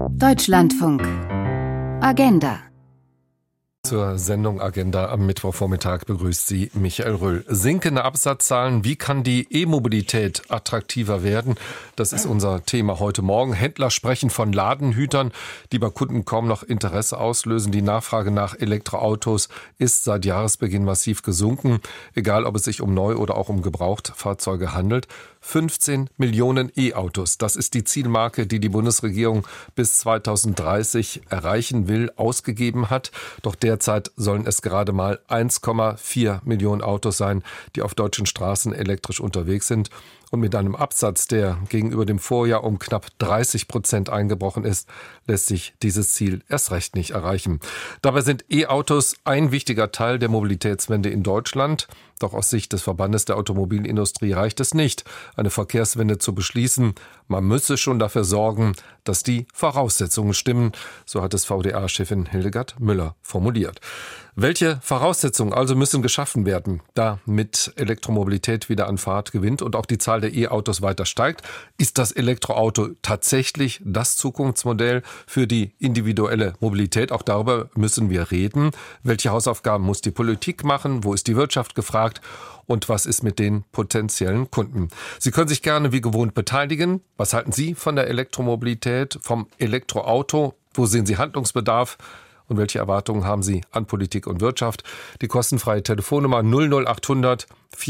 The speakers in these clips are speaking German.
Deutschlandfunk. Agenda. Zur Sendung Agenda am Mittwochvormittag begrüßt Sie Michael Röhl. Sinkende Absatzzahlen, wie kann die E-Mobilität attraktiver werden? Das ist unser Thema heute Morgen. Händler sprechen von Ladenhütern, die bei Kunden kaum noch Interesse auslösen. Die Nachfrage nach Elektroautos ist seit Jahresbeginn massiv gesunken, egal ob es sich um Neu- oder auch um Gebrauchtfahrzeuge handelt. 15 Millionen E-Autos, das ist die Zielmarke, die die Bundesregierung bis 2030 erreichen will, ausgegeben hat. Doch derzeit sollen es gerade mal 1,4 Millionen Autos sein, die auf deutschen Straßen elektrisch unterwegs sind. Und mit einem Absatz, der gegenüber dem Vorjahr um knapp 30% eingebrochen ist, lässt sich dieses Ziel erst recht nicht erreichen. Dabei sind E-Autos ein wichtiger Teil der Mobilitätswende in Deutschland. Doch aus Sicht des Verbandes der Automobilindustrie reicht es nicht, eine Verkehrswende zu beschließen. Man müsse schon dafür sorgen, dass die Voraussetzungen stimmen. So hat es VDA-Chefin Hildegard Müller formuliert. Welche Voraussetzungen also müssen geschaffen werden, damit Elektromobilität wieder an Fahrt gewinnt und auch die Zahl der E-Autos weiter steigt? Ist das Elektroauto tatsächlich das Zukunftsmodell für die individuelle Mobilität? Auch darüber müssen wir reden. Welche Hausaufgaben muss die Politik machen? Wo ist die Wirtschaft gefragt? Und was ist mit den potenziellen Kunden? Sie können sich gerne wie gewohnt beteiligen. Was halten Sie von der Elektromobilität, vom Elektroauto? Wo sehen Sie Handlungsbedarf? Und welche Erwartungen haben Sie an Politik und Wirtschaft? Die kostenfreie Telefonnummer 00800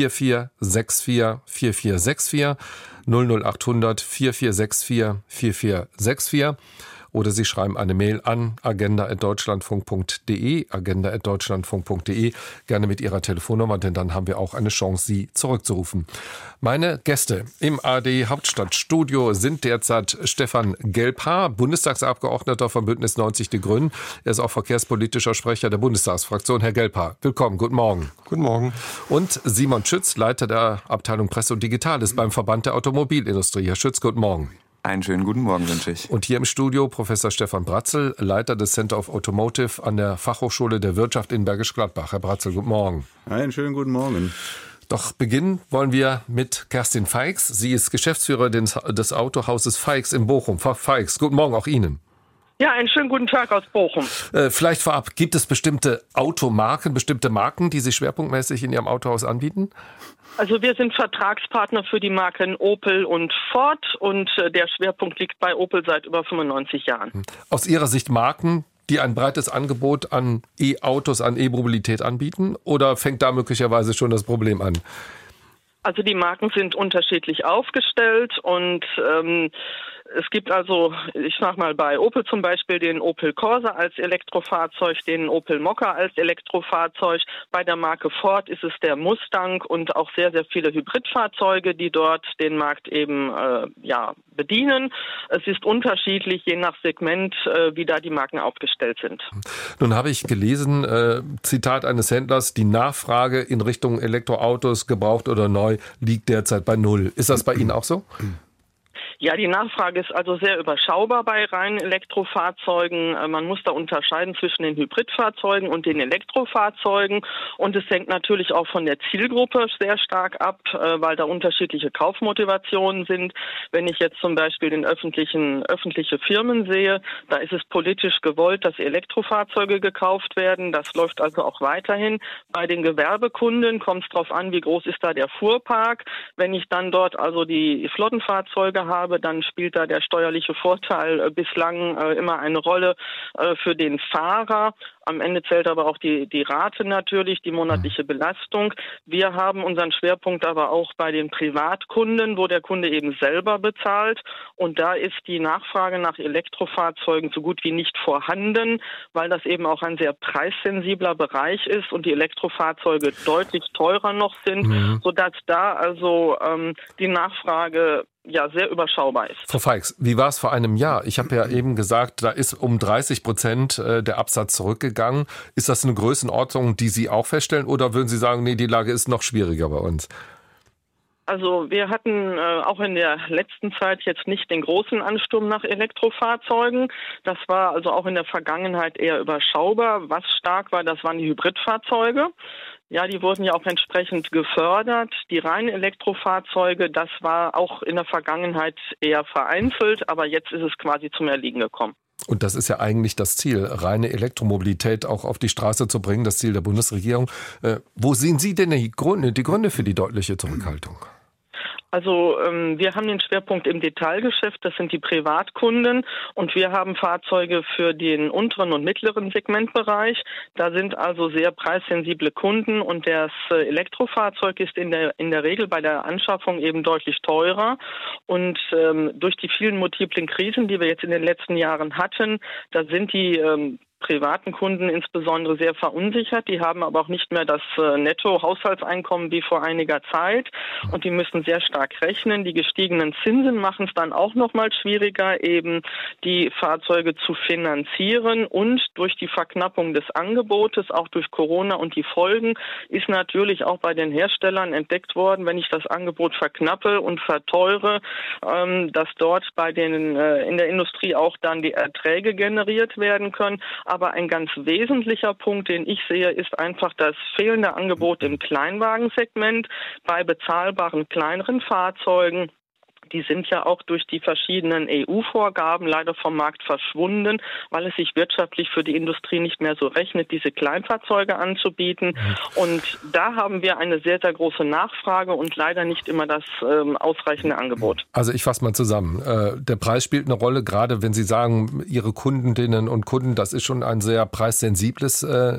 4464 4464 00800 4464 4464. Oder Sie schreiben eine Mail an agenda@deutschlandfunk.de, agenda@deutschlandfunk.de, gerne mit Ihrer Telefonnummer, denn dann haben wir auch eine Chance, Sie zurückzurufen. Meine Gäste im ARD Hauptstadtstudio sind derzeit Stefan Gelbhaar, Bundestagsabgeordneter von Bündnis 90 Die Grünen. Er ist auch verkehrspolitischer Sprecher der Bundestagsfraktion. Herr Gelbhaar, willkommen, guten Morgen. Guten Morgen. Und Simon Schütz, Leiter der Abteilung Presse und Digitales beim Verband der Automobilindustrie. Herr Schütz, guten Morgen. Einen schönen guten Morgen wünsche ich. Und hier im Studio Professor Stefan Bratzel, Leiter des Center of Automotive an der Fachhochschule der Wirtschaft in Bergisch Gladbach. Herr Bratzel, guten Morgen. Einen schönen guten Morgen. Doch beginnen wollen wir mit Kerstin Feix. Sie ist Geschäftsführerin des Autohauses Feix in Bochum. Frau Feix, guten Morgen auch Ihnen. Ja, einen schönen guten Tag aus Bochum. Vielleicht vorab, gibt es bestimmte Automarken, bestimmte Marken, die Sie schwerpunktmäßig in Ihrem Autohaus anbieten? Also wir sind Vertragspartner für die Marken Opel und Ford und der Schwerpunkt liegt bei Opel seit über 95 Jahren. Aus Ihrer Sicht Marken, die ein breites Angebot an E-Autos, an E-Mobilität anbieten? Oder fängt da möglicherweise schon das Problem an? Also die Marken sind unterschiedlich aufgestellt und es gibt also, ich sag mal, bei Opel zum Beispiel den Opel Corsa als Elektrofahrzeug, den Opel Mokka als Elektrofahrzeug. Bei der Marke Ford ist es der Mustang und auch sehr, sehr viele Hybridfahrzeuge, die dort den Markt eben bedienen. Es ist unterschiedlich, je nach Segment, wie da die Marken aufgestellt sind. Nun habe ich gelesen, Zitat eines Händlers, die Nachfrage in Richtung Elektroautos, gebraucht oder neu, liegt derzeit bei 0. Ist das bei Ihnen auch so? Ja, die Nachfrage ist also sehr überschaubar bei reinen Elektrofahrzeugen. Man muss da unterscheiden zwischen den Hybridfahrzeugen und den Elektrofahrzeugen. Und es hängt natürlich auch von der Zielgruppe sehr stark ab, weil da unterschiedliche Kaufmotivationen sind. Wenn ich jetzt zum Beispiel öffentliche Firmen sehe, da ist es politisch gewollt, dass Elektrofahrzeuge gekauft werden. Das läuft also auch weiterhin. Bei den Gewerbekunden kommt es darauf an, wie groß ist da der Fuhrpark. Wenn ich dann dort also die Flottenfahrzeuge habe, dann spielt da der steuerliche Vorteil bislang immer eine Rolle für den Fahrer. Am Ende zählt aber auch die Rate natürlich, die monatliche Belastung. Wir haben unseren Schwerpunkt aber auch bei den Privatkunden, wo der Kunde eben selber bezahlt. Und da ist die Nachfrage nach Elektrofahrzeugen so gut wie nicht vorhanden, weil das eben auch ein sehr preissensibler Bereich ist und die Elektrofahrzeuge deutlich teurer noch sind, sodass da also die Nachfrage sehr überschaubar ist. Frau Feix, wie war es vor einem Jahr? Ich habe ja eben gesagt, da ist um 30% der Absatz zurückgegangen. Ist das eine Größenordnung, die Sie auch feststellen? Oder würden Sie sagen, nee, die Lage ist noch schwieriger bei uns? Also wir hatten auch in der letzten Zeit jetzt nicht den großen Ansturm nach Elektrofahrzeugen. Das war also auch in der Vergangenheit eher überschaubar. Was stark war, das waren die Hybridfahrzeuge. Ja, die wurden ja auch entsprechend gefördert. Die reinen Elektrofahrzeuge, das war auch in der Vergangenheit eher vereinzelt, aber jetzt ist es quasi zum Erliegen gekommen. Und das ist ja eigentlich das Ziel, reine Elektromobilität auch auf die Straße zu bringen, das Ziel der Bundesregierung. Wo sehen Sie denn die Gründe für die deutliche Zurückhaltung? Also wir haben den Schwerpunkt im Detailgeschäft, das sind die Privatkunden, und wir haben Fahrzeuge für den unteren und mittleren Segmentbereich. Da sind also sehr preissensible Kunden, und das Elektrofahrzeug ist in der Regel bei der Anschaffung eben deutlich teurer. Und durch die vielen multiplen Krisen, die wir jetzt in den letzten Jahren hatten, da sind die privaten Kunden insbesondere sehr verunsichert. Die haben aber auch nicht mehr das Netto-Haushaltseinkommen wie vor einiger Zeit, und die müssen sehr stark rechnen. Die gestiegenen Zinsen machen es dann auch noch mal schwieriger, eben die Fahrzeuge zu finanzieren, und durch die Verknappung des Angebotes, auch durch Corona und die Folgen, ist natürlich auch bei den Herstellern entdeckt worden, wenn ich das Angebot verknappe und verteure, dass dort in der Industrie auch dann die Erträge generiert werden können. Aber ein ganz wesentlicher Punkt, den ich sehe, ist einfach das fehlende Angebot im Kleinwagensegment bei bezahlbaren kleineren Fahrzeugen. Die sind ja auch durch die verschiedenen EU-Vorgaben leider vom Markt verschwunden, weil es sich wirtschaftlich für die Industrie nicht mehr so rechnet, diese Kleinfahrzeuge anzubieten. Und da haben wir eine sehr, sehr große Nachfrage und leider nicht immer das ausreichende Angebot. Also ich fasse mal zusammen. Der Preis spielt eine Rolle, gerade wenn Sie sagen, Ihre Kundinnen und Kunden, das ist schon ein sehr preissensibles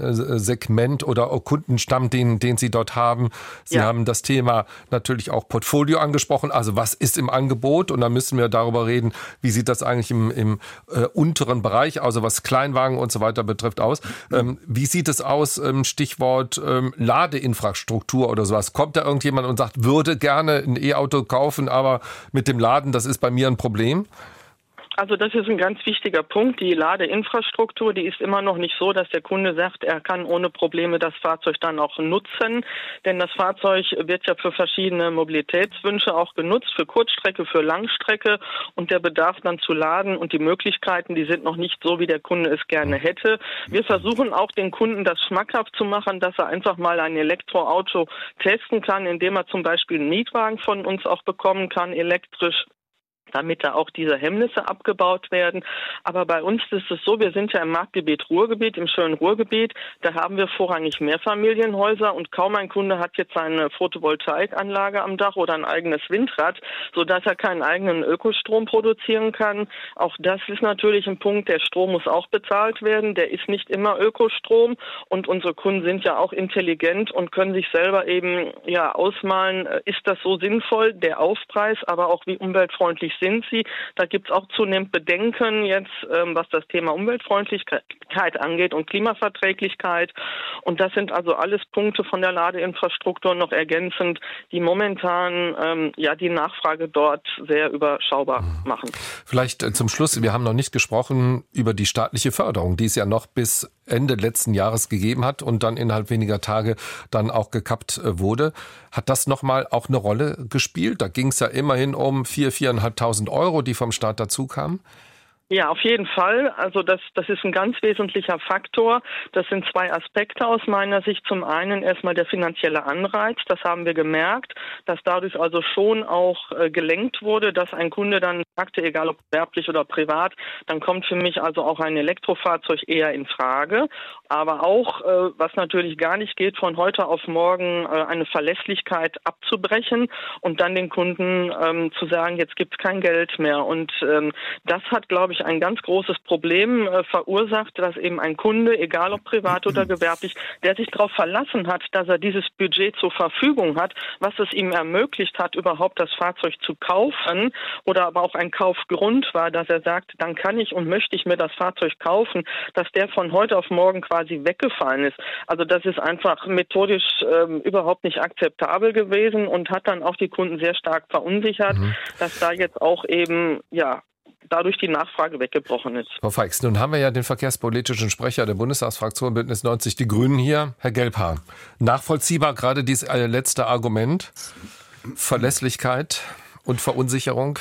Segment oder auch Kundenstamm, den Sie dort haben. Sie haben das Thema natürlich auch Portfolio angesprochen. Also was ist im Angebot, und dann müssen wir darüber reden, wie sieht das eigentlich im unteren Bereich, also was Kleinwagen und so weiter betrifft, aus. Wie sieht es aus, Stichwort Ladeinfrastruktur oder sowas? Kommt da irgendjemand und sagt, würde gerne ein E-Auto kaufen, aber mit dem Laden, das ist bei mir ein Problem? Also das ist ein ganz wichtiger Punkt. Die Ladeinfrastruktur, die ist immer noch nicht so, dass der Kunde sagt, er kann ohne Probleme das Fahrzeug dann auch nutzen. Denn das Fahrzeug wird ja für verschiedene Mobilitätswünsche auch genutzt, für Kurzstrecke, für Langstrecke. Und der Bedarf dann zu laden und die Möglichkeiten, die sind noch nicht so, wie der Kunde es gerne hätte. Wir versuchen auch den Kunden das schmackhaft zu machen, dass er einfach mal ein Elektroauto testen kann, indem er zum Beispiel einen Mietwagen von uns auch bekommen kann, elektrisch, damit da auch diese Hemmnisse abgebaut werden. Aber bei uns ist es so, wir sind ja im Marktgebiet Ruhrgebiet, im schönen Ruhrgebiet. Da haben wir vorrangig Mehrfamilienhäuser, und kaum ein Kunde hat jetzt eine Photovoltaikanlage am Dach oder ein eigenes Windrad, sodass er keinen eigenen Ökostrom produzieren kann. Auch das ist natürlich ein Punkt. Der Strom muss auch bezahlt werden. Der ist nicht immer Ökostrom, und unsere Kunden sind ja auch intelligent und können sich selber eben ausmalen, ist das so sinnvoll, der Aufpreis, aber auch wie umweltfreundlich sind sie. Da gibt es auch zunehmend Bedenken jetzt, was das Thema Umweltfreundlichkeit angeht und Klimaverträglichkeit. Und das sind also alles Punkte von der Ladeinfrastruktur noch ergänzend, die momentan die Nachfrage dort sehr überschaubar machen. Vielleicht zum Schluss, wir haben noch nicht gesprochen über die staatliche Förderung, die es ja noch bis Ende letzten Jahres gegeben hat und dann innerhalb weniger Tage dann auch gekappt wurde. Hat das nochmal auch eine Rolle gespielt? Da ging es ja immerhin um 4.500 Euro, die vom Staat dazu kamen. Ja, auf jeden Fall. Also das ist ein ganz wesentlicher Faktor. Das sind zwei Aspekte aus meiner Sicht. Zum einen erstmal der finanzielle Anreiz. Das haben wir gemerkt, dass dadurch also schon auch gelenkt wurde, dass ein Kunde dann sagte, egal ob gewerblich oder privat, dann kommt für mich also auch ein Elektrofahrzeug eher in Frage. Aber auch, was natürlich gar nicht geht, von heute auf morgen eine Verlässlichkeit abzubrechen und dann den Kunden zu sagen, jetzt gibt es kein Geld mehr. Und das hat, glaube ich, ein ganz großes Problem verursacht, dass eben ein Kunde, egal ob privat oder gewerblich, der sich darauf verlassen hat, dass er dieses Budget zur Verfügung hat, was es ihm ermöglicht hat, überhaupt das Fahrzeug zu kaufen, oder aber auch ein Kaufgrund war, dass er sagt, dann kann ich und möchte ich mir das Fahrzeug kaufen, dass der von heute auf morgen quasi weggefallen ist. Also das ist einfach methodisch überhaupt nicht akzeptabel gewesen und hat dann auch die Kunden sehr stark verunsichert, dass da jetzt auch eben, dadurch die Nachfrage weggebrochen ist. Frau Feix, nun haben wir ja den verkehrspolitischen Sprecher der Bundestagsfraktion Bündnis 90 Die Grünen hier, Herr Gelbhaar. Nachvollziehbar gerade dieses letzte Argument, Verlässlichkeit und Verunsicherung?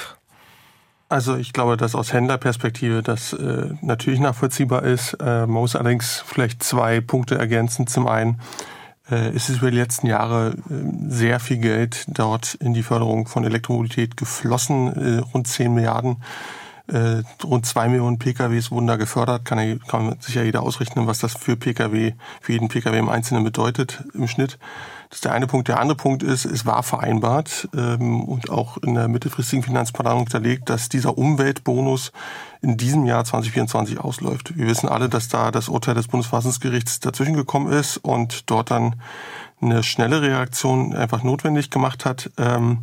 Also ich glaube, dass aus Händlerperspektive das natürlich nachvollziehbar ist. Man muss allerdings vielleicht zwei Punkte ergänzen. Zum einen ist es über die letzten Jahre sehr viel Geld dort in die Förderung von Elektromobilität geflossen, rund 10 Milliarden. Rund 2 Millionen PKWs wurden da gefördert. Kann sich ja jeder ausrechnen, was das für jeden PKW im Einzelnen bedeutet im Schnitt. Das ist der eine Punkt. Der andere Punkt ist, es war vereinbart und auch in der mittelfristigen Finanzplanung hinterlegt, dass dieser Umweltbonus in diesem Jahr 2024 ausläuft. Wir wissen alle, dass da das Urteil des Bundesverfassungsgerichts dazwischen gekommen ist und dort dann eine schnelle Reaktion einfach notwendig gemacht hat.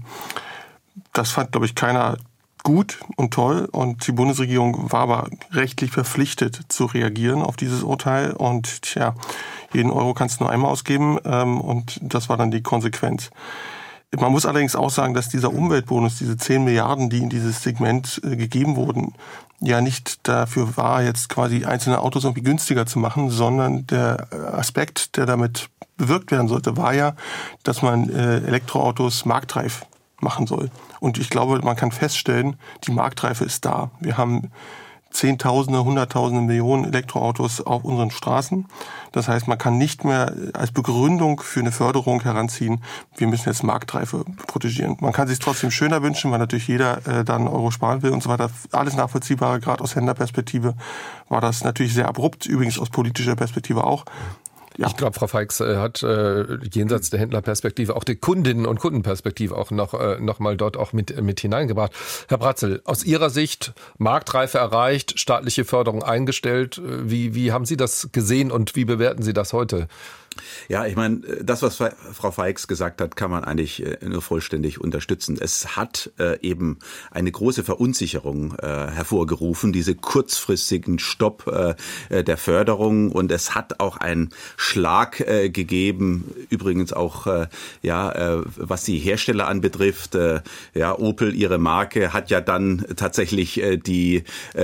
Das fand, glaube ich, keiner gut und toll, und die Bundesregierung war aber rechtlich verpflichtet zu reagieren auf dieses Urteil, und jeden Euro kannst du nur einmal ausgeben, und das war dann die Konsequenz. Man muss allerdings auch sagen, dass dieser Umweltbonus, diese 10 Milliarden, die in dieses Segment gegeben wurden, ja nicht dafür war, jetzt quasi einzelne Autos irgendwie günstiger zu machen, sondern der Aspekt, der damit bewirkt werden sollte, war ja, dass man Elektroautos marktreif machen soll. Und ich glaube, man kann feststellen, die Marktreife ist da. Wir haben Zehntausende, Hunderttausende, Millionen Elektroautos auf unseren Straßen. Das heißt, man kann nicht mehr als Begründung für eine Förderung heranziehen, wir müssen jetzt Marktreife protegieren. Man kann sich trotzdem schöner wünschen, weil natürlich jeder dann einen Euro sparen will und so weiter. Alles Nachvollziehbare, gerade aus Händlerperspektive war das natürlich sehr abrupt, übrigens aus politischer Perspektive auch. Ja. Ich glaube, Frau Feix hat jenseits der Händlerperspektive auch die Kundinnen- und Kundenperspektive auch noch mal dort auch mit hineingebracht. Herr Bratzel, aus Ihrer Sicht Marktreife erreicht, staatliche Förderung eingestellt. Wie haben Sie das gesehen und wie bewerten Sie das heute? Ja, ich meine, das, was Frau Feix gesagt hat, kann man eigentlich nur vollständig unterstützen. Es hat eben eine große Verunsicherung hervorgerufen, diese kurzfristigen Stopp der Förderung, und es hat auch einen Schlag gegeben, übrigens auch was die Hersteller anbetrifft. Opel, ihre Marke, hat ja dann tatsächlich die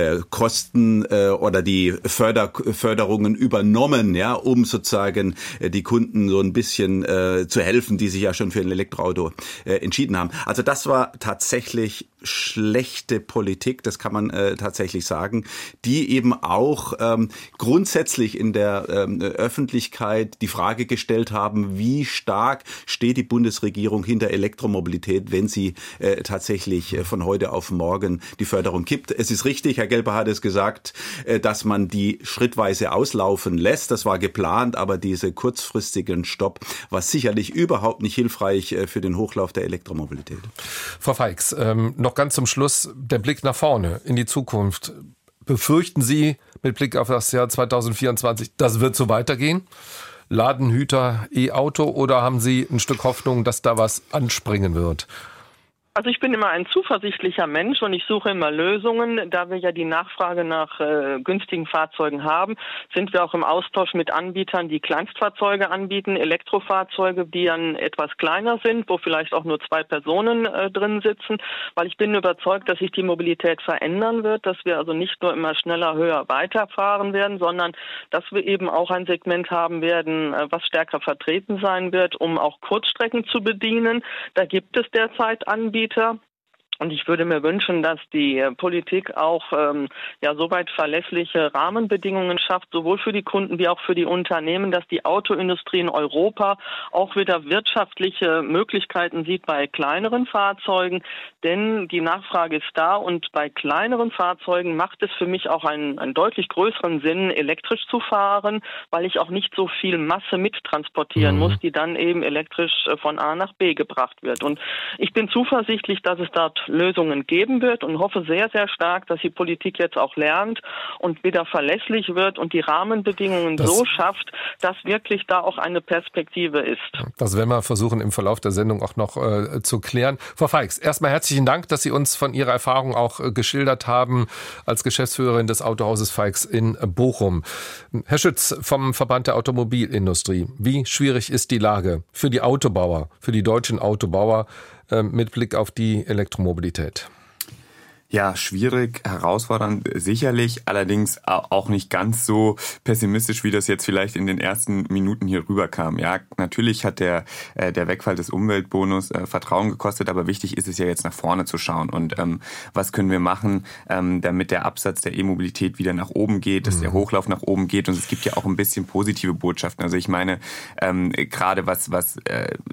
Kosten oder die Förderungen übernommen, um sozusagen die Kunden so ein bisschen zu helfen, die sich ja schon für ein Elektroauto entschieden haben. Also das war tatsächlich schlechte Politik, das kann man tatsächlich sagen, die eben auch grundsätzlich in der Öffentlichkeit die Frage gestellt haben, wie stark steht die Bundesregierung hinter Elektromobilität, wenn sie tatsächlich von heute auf morgen die Förderung kippt. Es ist richtig, Herr Gelper hat es gesagt, dass man die schrittweise auslaufen lässt. Das war geplant, aber diese kurzfristigen Stopp war sicherlich überhaupt nicht hilfreich für den Hochlauf der Elektromobilität. Frau Feix, noch ganz zum Schluss der Blick nach vorne in die Zukunft. Befürchten Sie mit Blick auf das Jahr 2024, das wird so weitergehen? Ladenhüter, E-Auto, oder haben Sie ein Stück Hoffnung, dass da was anspringen wird? Also ich bin immer ein zuversichtlicher Mensch und ich suche immer Lösungen. Da wir ja die Nachfrage nach günstigen Fahrzeugen haben, sind wir auch im Austausch mit Anbietern, die Kleinstfahrzeuge anbieten, Elektrofahrzeuge, die dann etwas kleiner sind, wo vielleicht auch nur 2 Personen drin sitzen, weil ich bin überzeugt, dass sich die Mobilität verändern wird, dass wir also nicht nur immer schneller, höher, weiterfahren werden, sondern dass wir eben auch ein Segment haben werden, was stärker vertreten sein wird, um auch Kurzstrecken zu bedienen. Da gibt es derzeit Anbieter. Und ich würde mir wünschen, dass die Politik auch soweit verlässliche Rahmenbedingungen schafft, sowohl für die Kunden wie auch für die Unternehmen, dass die Autoindustrie in Europa auch wieder wirtschaftliche Möglichkeiten sieht bei kleineren Fahrzeugen. Denn die Nachfrage ist da, und bei kleineren Fahrzeugen macht es für mich auch einen deutlich größeren Sinn, elektrisch zu fahren, weil ich auch nicht so viel Masse mittransportieren muss, die dann eben elektrisch von A nach B gebracht wird. Und ich bin zuversichtlich, dass es dort Lösungen geben wird, und hoffe sehr, sehr stark, dass die Politik jetzt auch lernt und wieder verlässlich wird und die Rahmenbedingungen so schafft, dass wirklich da auch eine Perspektive ist. Das werden wir versuchen im Verlauf der Sendung auch noch zu klären. Frau Feix, erstmal herzlichen Dank, dass Sie uns von Ihrer Erfahrung auch geschildert haben als Geschäftsführerin des Autohauses Feix in Bochum. Herr Schütz vom Verband der Automobilindustrie, wie schwierig ist die Lage für die Autobauer, für die deutschen Autobauer mit Blick auf die Elektromobilität? Ja, schwierig, herausfordernd sicherlich, allerdings auch nicht ganz so pessimistisch, wie das jetzt vielleicht in den ersten Minuten hier rüberkam. Ja, natürlich hat der Wegfall des Umweltbonus Vertrauen gekostet, aber wichtig ist es ja jetzt nach vorne zu schauen. Und was können wir machen, damit der Absatz der E-Mobilität wieder nach oben geht, dass der Hochlauf nach oben geht. Und es gibt ja auch ein bisschen positive Botschaften. Also ich meine, gerade was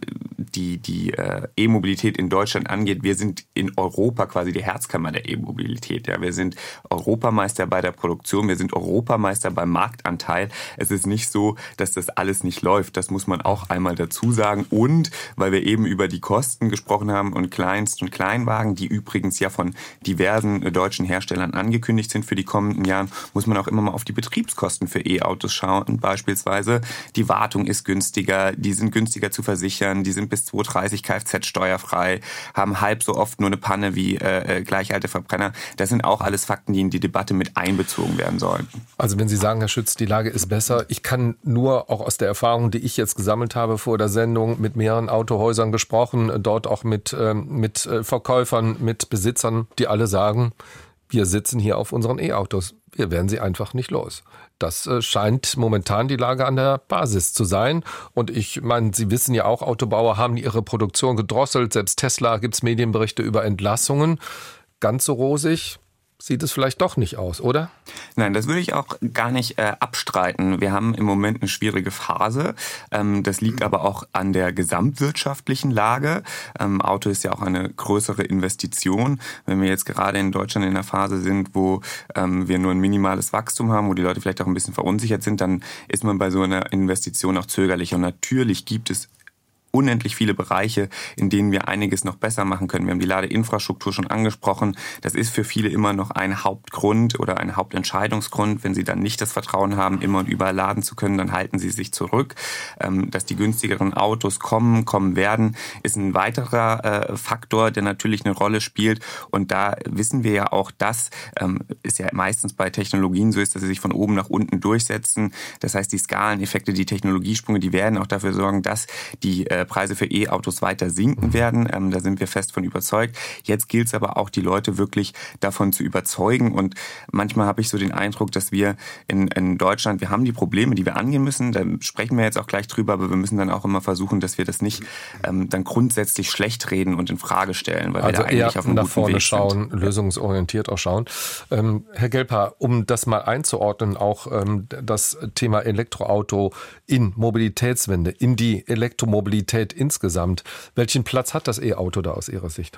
die E-Mobilität in Deutschland angeht, wir sind in Europa quasi die Herzkammer der E-Mobilität. Ja, wir sind Europameister bei der Produktion, wir sind Europameister beim Marktanteil. Es ist nicht so, dass das alles nicht läuft. Das muss man auch einmal dazu sagen. Und weil wir eben über die Kosten gesprochen haben und Kleinst- und Kleinwagen, die übrigens ja von diversen deutschen Herstellern angekündigt sind für die kommenden Jahre, muss man auch immer mal auf die Betriebskosten für E-Autos schauen. Beispielsweise die Wartung ist günstiger, die sind günstiger zu versichern, die sind bis 2030 Kfz-steuerfrei, haben halb so oft nur eine Panne wie gleich alte Verbrenner. Das sind auch alles Fakten, die in die Debatte mit einbezogen werden sollen. Also wenn Sie sagen, Herr Schütz, die Lage ist besser, ich kann nur auch aus der Erfahrung, die ich jetzt gesammelt habe vor der Sendung, mit mehreren Autohäusern gesprochen, dort auch mit Verkäufern, mit Besitzern, die alle sagen, wir sitzen hier auf unseren E-Autos. Wir werden sie einfach nicht los. Das scheint momentan die Lage an der Basis zu sein. Und ich meine, Sie wissen ja auch, Autobauer haben ihre Produktion gedrosselt. Selbst Tesla gibt es Medienberichte über Entlassungen. Ganz so rosig sieht es vielleicht doch nicht aus, oder? Nein, das würde ich auch gar nicht abstreiten. Wir haben im Moment eine schwierige Phase. Das liegt aber auch an der gesamtwirtschaftlichen Lage. Auto ist ja auch eine größere Investition. Wenn wir jetzt gerade in Deutschland in einer Phase sind, wo wir nur ein minimales Wachstum haben, wo die Leute vielleicht auch ein bisschen verunsichert sind, dann ist man bei so einer Investition auch zögerlich. Und natürlich gibt es unendlich viele Bereiche, in denen wir einiges noch besser machen können. Wir haben die Ladeinfrastruktur schon angesprochen. Das ist für viele immer noch ein Hauptgrund oder ein Hauptentscheidungsgrund. Wenn sie dann nicht das Vertrauen haben, immer und überall laden zu können, dann halten sie sich zurück. Dass die günstigeren Autos kommen werden, ist ein weiterer Faktor, der natürlich eine Rolle spielt. Und da wissen wir ja auch, dass es ja meistens bei Technologien so ist, dass sie sich von oben nach unten durchsetzen. Das heißt, die Skaleneffekte, die Technologiesprünge, die werden auch dafür sorgen, dass die Preise für E-Autos weiter sinken werden. Da sind wir fest von überzeugt. Jetzt gilt es aber auch, die Leute wirklich davon zu überzeugen. Und manchmal habe ich so den Eindruck, dass wir in Deutschland, wir haben die Probleme, die wir angehen müssen. Da sprechen wir jetzt auch gleich drüber, aber wir müssen dann auch immer versuchen, dass wir das nicht dann grundsätzlich schlecht reden und in Frage stellen, weil also wir da eigentlich auf einem nach guten vorne Weg schauen, sind. Lösungsorientiert auch schauen. Herr Gelper, um das mal einzuordnen, auch das Thema Elektroauto in Mobilitätswende, in die Elektromobilität insgesamt. Welchen Platz hat das E-Auto da aus Ihrer Sicht?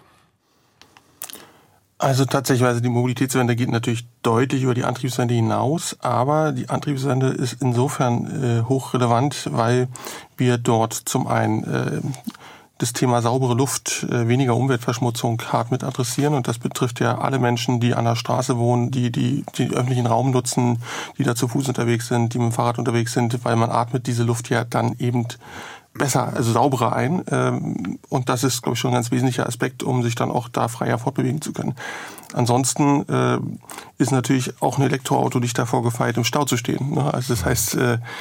Also tatsächlich, die Mobilitätswende geht natürlich deutlich über die Antriebswende hinaus, aber die Antriebswende ist insofern hochrelevant, weil wir dort zum einen das Thema saubere Luft, weniger Umweltverschmutzung hart mit adressieren. Und das betrifft ja alle Menschen, die an der Straße wohnen, die öffentlichen Raum nutzen, die da zu Fuß unterwegs sind, die mit dem Fahrrad unterwegs sind, weil man atmet diese Luft ja dann eben besser, also sauberer ein. Und das ist, glaube ich, schon ein ganz wesentlicher Aspekt, um sich dann auch da freier fortbewegen zu können. Ansonsten ist natürlich auch ein Elektroauto nicht davor gefeit, im Stau zu stehen. Ne? Also das heißt,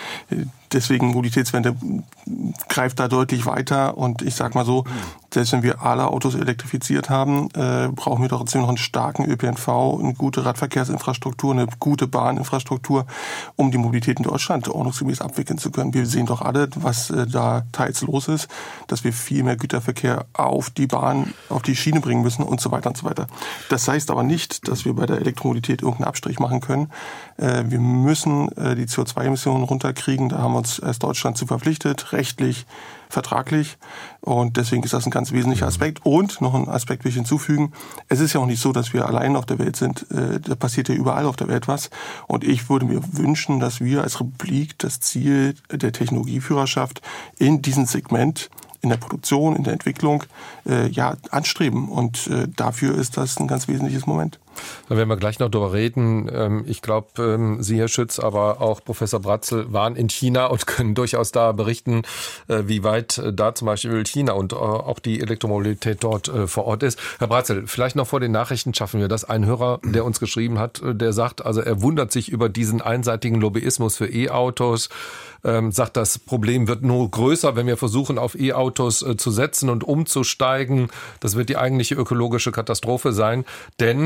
deswegen Mobilitätswende greift da deutlich weiter. Und ich sag mal so, selbst wenn wir alle Autos elektrifiziert haben, brauchen wir trotzdem noch einen starken ÖPNV, eine gute Radverkehrsinfrastruktur, eine gute Bahninfrastruktur, um die Mobilität in Deutschland ordnungsgemäß abwickeln zu können. Wir sehen doch alle, was da teils los ist, dass wir viel mehr Güterverkehr auf die Bahn, auf die Schiene bringen müssen und so weiter und so weiter. Das heißt aber nicht, dass wir bei der Elektromobilität irgendeinen Abstrich machen können. Wir müssen die CO2-Emissionen runterkriegen. Da haben wir uns als Deutschland zu verpflichtet, rechtlich, vertraglich. Und deswegen ist das ein ganz wesentlicher Aspekt. Und noch ein Aspekt will ich hinzufügen. Es ist ja auch nicht so, dass wir allein auf der Welt sind. Da passiert ja überall auf der Welt was. Und ich würde mir wünschen, dass wir als Republik das Ziel der Technologieführerschaft in diesem Segment, in der Produktion, in der Entwicklung, anstreben. Und dafür ist das ein ganz wesentliches Moment. Da werden wir gleich noch drüber reden. Ich glaube, Sie, Herr Schütz, aber auch Professor Bratzel waren in China und können durchaus da berichten, wie weit da zum Beispiel China und auch die Elektromobilität dort vor Ort ist. Herr Bratzel, vielleicht noch vor den Nachrichten schaffen wir das. Ein Hörer, der uns geschrieben hat, der sagt, also er wundert sich über diesen einseitigen Lobbyismus für E-Autos, sagt, das Problem wird nur größer, wenn wir versuchen, auf E-Autos zu setzen und umzusteigen. Das wird die eigentliche ökologische Katastrophe sein, denn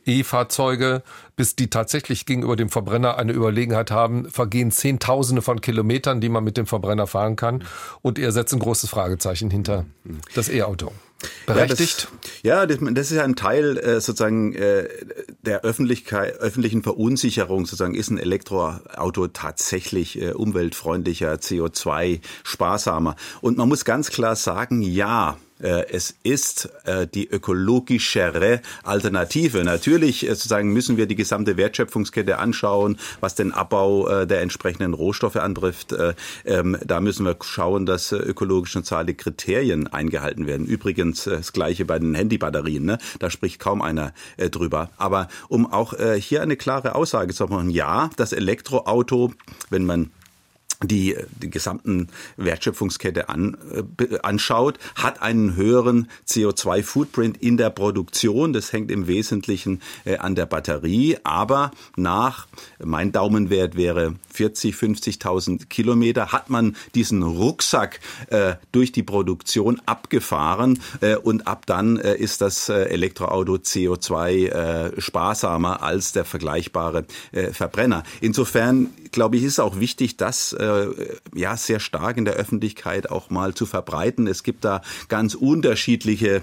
E-Fahrzeuge, bis die tatsächlich gegenüber dem Verbrenner eine Überlegenheit haben, vergehen Zehntausende von Kilometern, die man mit dem Verbrenner fahren kann. Und er setzt ein großes Fragezeichen hinter das E-Auto. Berechtigt? Das ist ja ein Teil sozusagen der öffentlichen Verunsicherung. Sozusagen, ist ein Elektroauto tatsächlich umweltfreundlicher, CO2 sparsamer? Und man muss ganz klar sagen, ja. Es ist die ökologischere Alternative. Natürlich sozusagen müssen wir die gesamte Wertschöpfungskette anschauen, was den Abbau der entsprechenden Rohstoffe anbetrifft. Da müssen wir schauen, dass ökologisch neutrale Kriterien eingehalten werden. Übrigens das Gleiche bei den Handybatterien. Ne? Da spricht kaum einer drüber. Aber um auch hier eine klare Aussage zu machen, ja, das Elektroauto, wenn man die gesamten Wertschöpfungskette anschaut, hat einen höheren CO2-Footprint in der Produktion. Das hängt im Wesentlichen an der Batterie. Aber mein Daumenwert wäre 50.000 Kilometer, hat man diesen Rucksack durch die Produktion abgefahren und ab dann ist das Elektroauto CO2 sparsamer als der vergleichbare Verbrenner. Insofern, glaube ich, ist auch wichtig, dass sehr stark in der Öffentlichkeit auch mal zu verbreiten. Es gibt da ganz unterschiedliche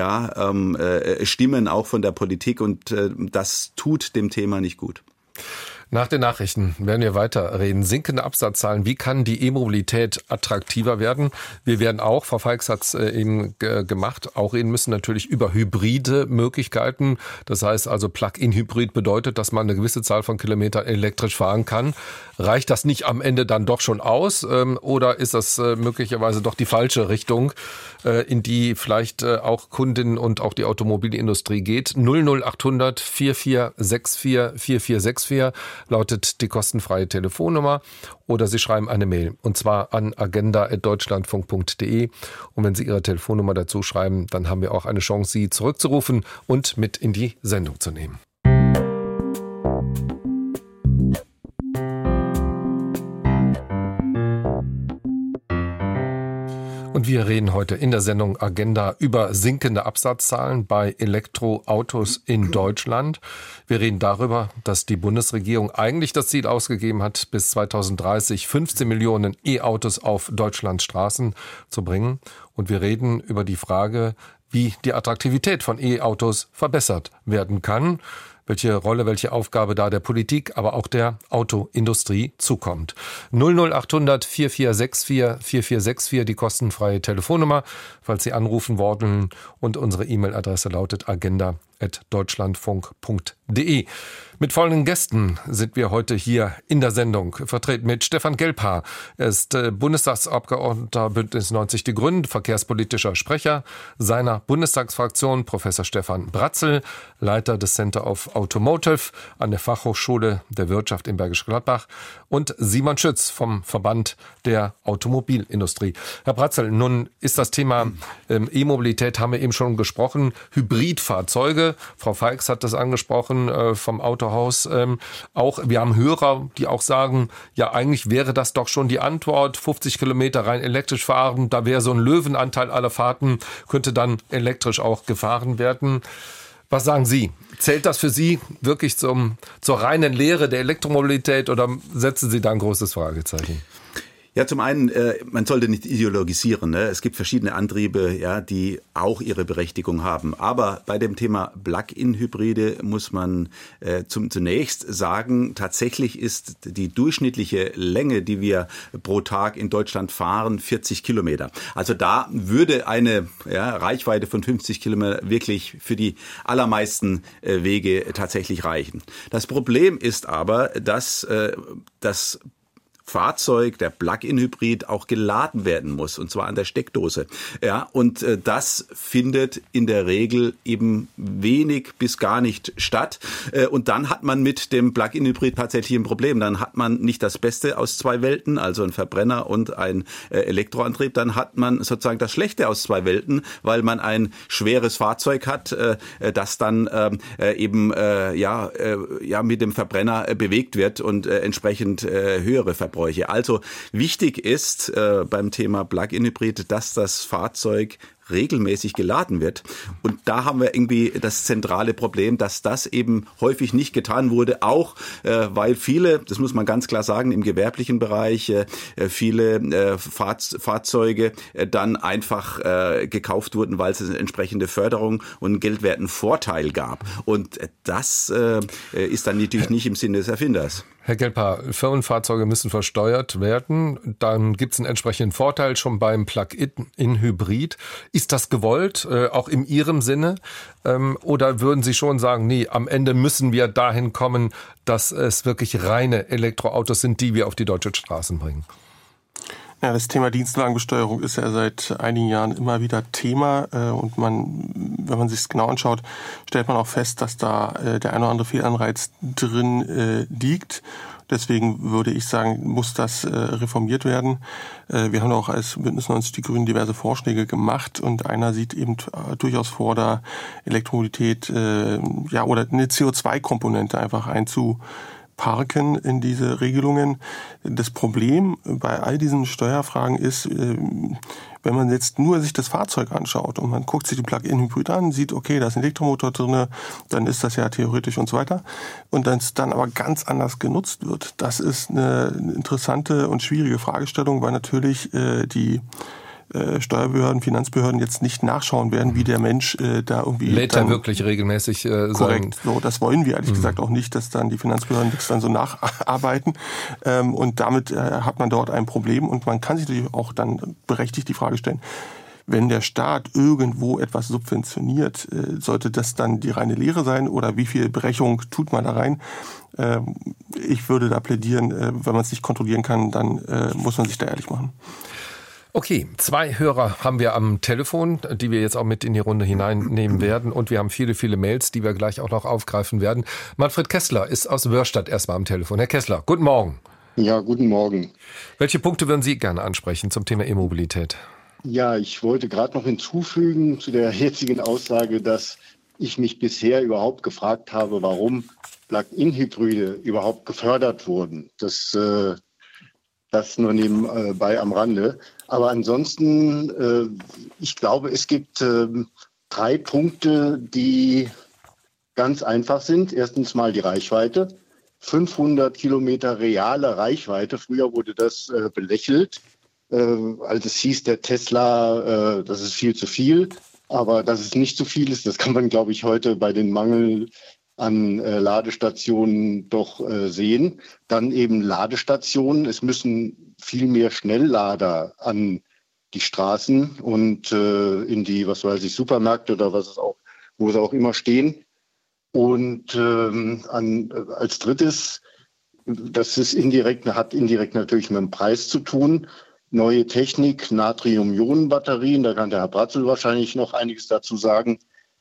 Stimmen auch von der Politik und das tut dem Thema nicht gut. Nach den Nachrichten werden wir weiterreden. Sinkende Absatzzahlen. Wie kann die E-Mobilität attraktiver werden? Wir werden auch, Frau Feix hat es eben gemacht, auch reden müssen natürlich über hybride Möglichkeiten. Das heißt also Plug-in-Hybrid bedeutet, dass man eine gewisse Zahl von Kilometern elektrisch fahren kann. Reicht das nicht am Ende dann doch schon aus? Oder ist das möglicherweise doch die falsche Richtung, in die vielleicht auch Kundinnen und auch die Automobilindustrie geht? 00800 4464 4464 lautet die kostenfreie Telefonnummer oder Sie schreiben eine Mail und zwar an agenda@deutschlandfunk.de und wenn Sie Ihre Telefonnummer dazu schreiben, dann haben wir auch eine Chance, Sie zurückzurufen und mit in die Sendung zu nehmen. Und wir reden heute in der Sendung Agenda über sinkende Absatzzahlen bei Elektroautos in Deutschland. Wir reden darüber, dass die Bundesregierung eigentlich das Ziel ausgegeben hat, bis 2030 15 Millionen E-Autos auf Deutschlands Straßen zu bringen. Und wir reden über die Frage, wie die Attraktivität von E-Autos verbessert werden kann. Welche Rolle, welche Aufgabe da der Politik, aber auch der Autoindustrie zukommt. 00800 4464 4464, die kostenfreie Telefonnummer, falls Sie anrufen wollen. Und unsere E-Mail-Adresse lautet agenda@deutschlandfunk.de. Mit folgenden Gästen sind wir heute hier in der Sendung vertreten mit Stefan Gelbhaar. Er ist Bundestagsabgeordneter Bündnis 90 Die Grünen, verkehrspolitischer Sprecher seiner Bundestagsfraktion, Professor Stefan Bratzel, Leiter des Center of Automotive an der Fachhochschule der Wirtschaft in Bergisch Gladbach und Simon Schütz vom Verband der Automobilindustrie. Herr Bratzel, nun ist das Thema E-Mobilität, haben wir eben schon gesprochen, Hybridfahrzeuge. Frau Feix hat das angesprochen vom Autohaus. Auch wir haben Hörer, die auch sagen, ja, eigentlich wäre das doch schon die Antwort. 50 Kilometer rein elektrisch fahren, da wäre so ein Löwenanteil aller Fahrten, könnte dann elektrisch auch gefahren werden. Was sagen Sie? Zählt das für Sie wirklich zur reinen Lehre der Elektromobilität oder setzen Sie da ein großes Fragezeichen? Ja, zum einen, man sollte nicht ideologisieren. Ne? Es gibt verschiedene Antriebe, ja, die auch ihre Berechtigung haben. Aber bei dem Thema Plug-in-Hybride muss man zunächst sagen, tatsächlich ist die durchschnittliche Länge, die wir pro Tag in Deutschland fahren, 40 Kilometer. Also da würde eine Reichweite von 50 Kilometer wirklich für die allermeisten Wege tatsächlich reichen. Das Problem ist aber, dass das Fahrzeug, der Plug-in-Hybrid, auch geladen werden muss, und zwar an der Steckdose. Ja, und das findet in der Regel eben wenig bis gar nicht statt. Und dann hat man mit dem Plug-in-Hybrid tatsächlich ein Problem. Dann hat man nicht das Beste aus zwei Welten, also ein Verbrenner und ein Elektroantrieb. Dann hat man sozusagen das Schlechte aus zwei Welten, weil man ein schweres Fahrzeug hat, das dann mit dem Verbrenner bewegt wird und entsprechend höhere Verbräuche. Also wichtig ist beim Thema Plug-in-Hybrid, dass das Fahrzeug regelmäßig geladen wird. Und da haben wir irgendwie das zentrale Problem, dass das eben häufig nicht getan wurde, auch weil viele, das muss man ganz klar sagen, im gewerblichen Bereich viele Fahrzeuge dann einfach gekauft wurden, weil es eine entsprechende Förderung und einen geldwerten Vorteil gab. Und das ist dann natürlich nicht im Sinne des Erfinders. Herr Gelper, Firmenfahrzeuge müssen versteuert werden. Dann gibt es einen entsprechenden Vorteil schon beim Plug-in-Hybrid. Ist das gewollt, auch in Ihrem Sinne? Oder würden Sie schon sagen, nee, am Ende müssen wir dahin kommen, dass es wirklich reine Elektroautos sind, die wir auf die deutschen Straßen bringen? Ja, das Thema Dienstwagenbesteuerung ist ja seit einigen Jahren immer wieder Thema und wenn man sich es genau anschaut, stellt man auch fest, dass da der ein oder andere Fehlanreiz drin liegt. Deswegen würde ich sagen, muss das reformiert werden. Wir haben auch als Bündnis 90 Die Grünen diverse Vorschläge gemacht und einer sieht eben durchaus vor, da Elektromobilität oder eine CO2-Komponente einfach einzuparken in diese Regelungen. Das Problem bei all diesen Steuerfragen ist, wenn man jetzt nur sich das Fahrzeug anschaut und man guckt sich den Plug-in-Hybrid an, sieht, okay, da ist ein Elektromotor drin, dann ist das ja theoretisch und so weiter. Und wenn es dann aber ganz anders genutzt wird, das ist eine interessante und schwierige Fragestellung, weil natürlich die Steuerbehörden, Finanzbehörden jetzt nicht nachschauen werden, wie der Mensch da irgendwie... Lädt er wirklich regelmäßig korrekt, so, das wollen wir ehrlich gesagt auch nicht, dass dann die Finanzbehörden das dann so nacharbeiten. Und damit hat man dort ein Problem und man kann sich natürlich auch dann berechtigt die Frage stellen, wenn der Staat irgendwo etwas subventioniert, sollte das dann die reine Lehre sein oder wie viel Berechnung tut man da rein? Ich würde da plädieren, wenn man es nicht kontrollieren kann, dann muss man sich da ehrlich machen. Okay, 2 Hörer haben wir am Telefon, die wir jetzt auch mit in die Runde hineinnehmen werden. Und wir haben viele, viele Mails, die wir gleich auch noch aufgreifen werden. Manfred Kessler ist aus Wörstadt erstmal am Telefon. Herr Kessler, guten Morgen. Ja, guten Morgen. Welche Punkte würden Sie gerne ansprechen zum Thema E-Mobilität? Ja, ich wollte gerade noch hinzufügen zu der jetzigen Aussage, dass ich mich bisher überhaupt gefragt habe, warum Plug-in-Hybride überhaupt gefördert wurden. Das nur nebenbei am Rande. Aber ansonsten, ich glaube, es gibt 3 Punkte, die ganz einfach sind. Erstens mal die Reichweite. 500 Kilometer reale Reichweite. Früher wurde das belächelt, als es hieß, der Tesla, das ist viel zu viel. Aber dass es nicht zu viel ist, das kann man, glaube ich, heute bei den Mangel an Ladestationen doch sehen. Dann eben Ladestationen. Es müssen viel mehr Schnelllader an die Straßen und in die, Supermärkte oder wo sie auch immer stehen. Und als drittes, das ist hat indirekt natürlich mit dem Preis zu tun. Neue Technik, Natrium-Ionen-Batterien, da kann der Herr Bratzel wahrscheinlich noch einiges dazu sagen.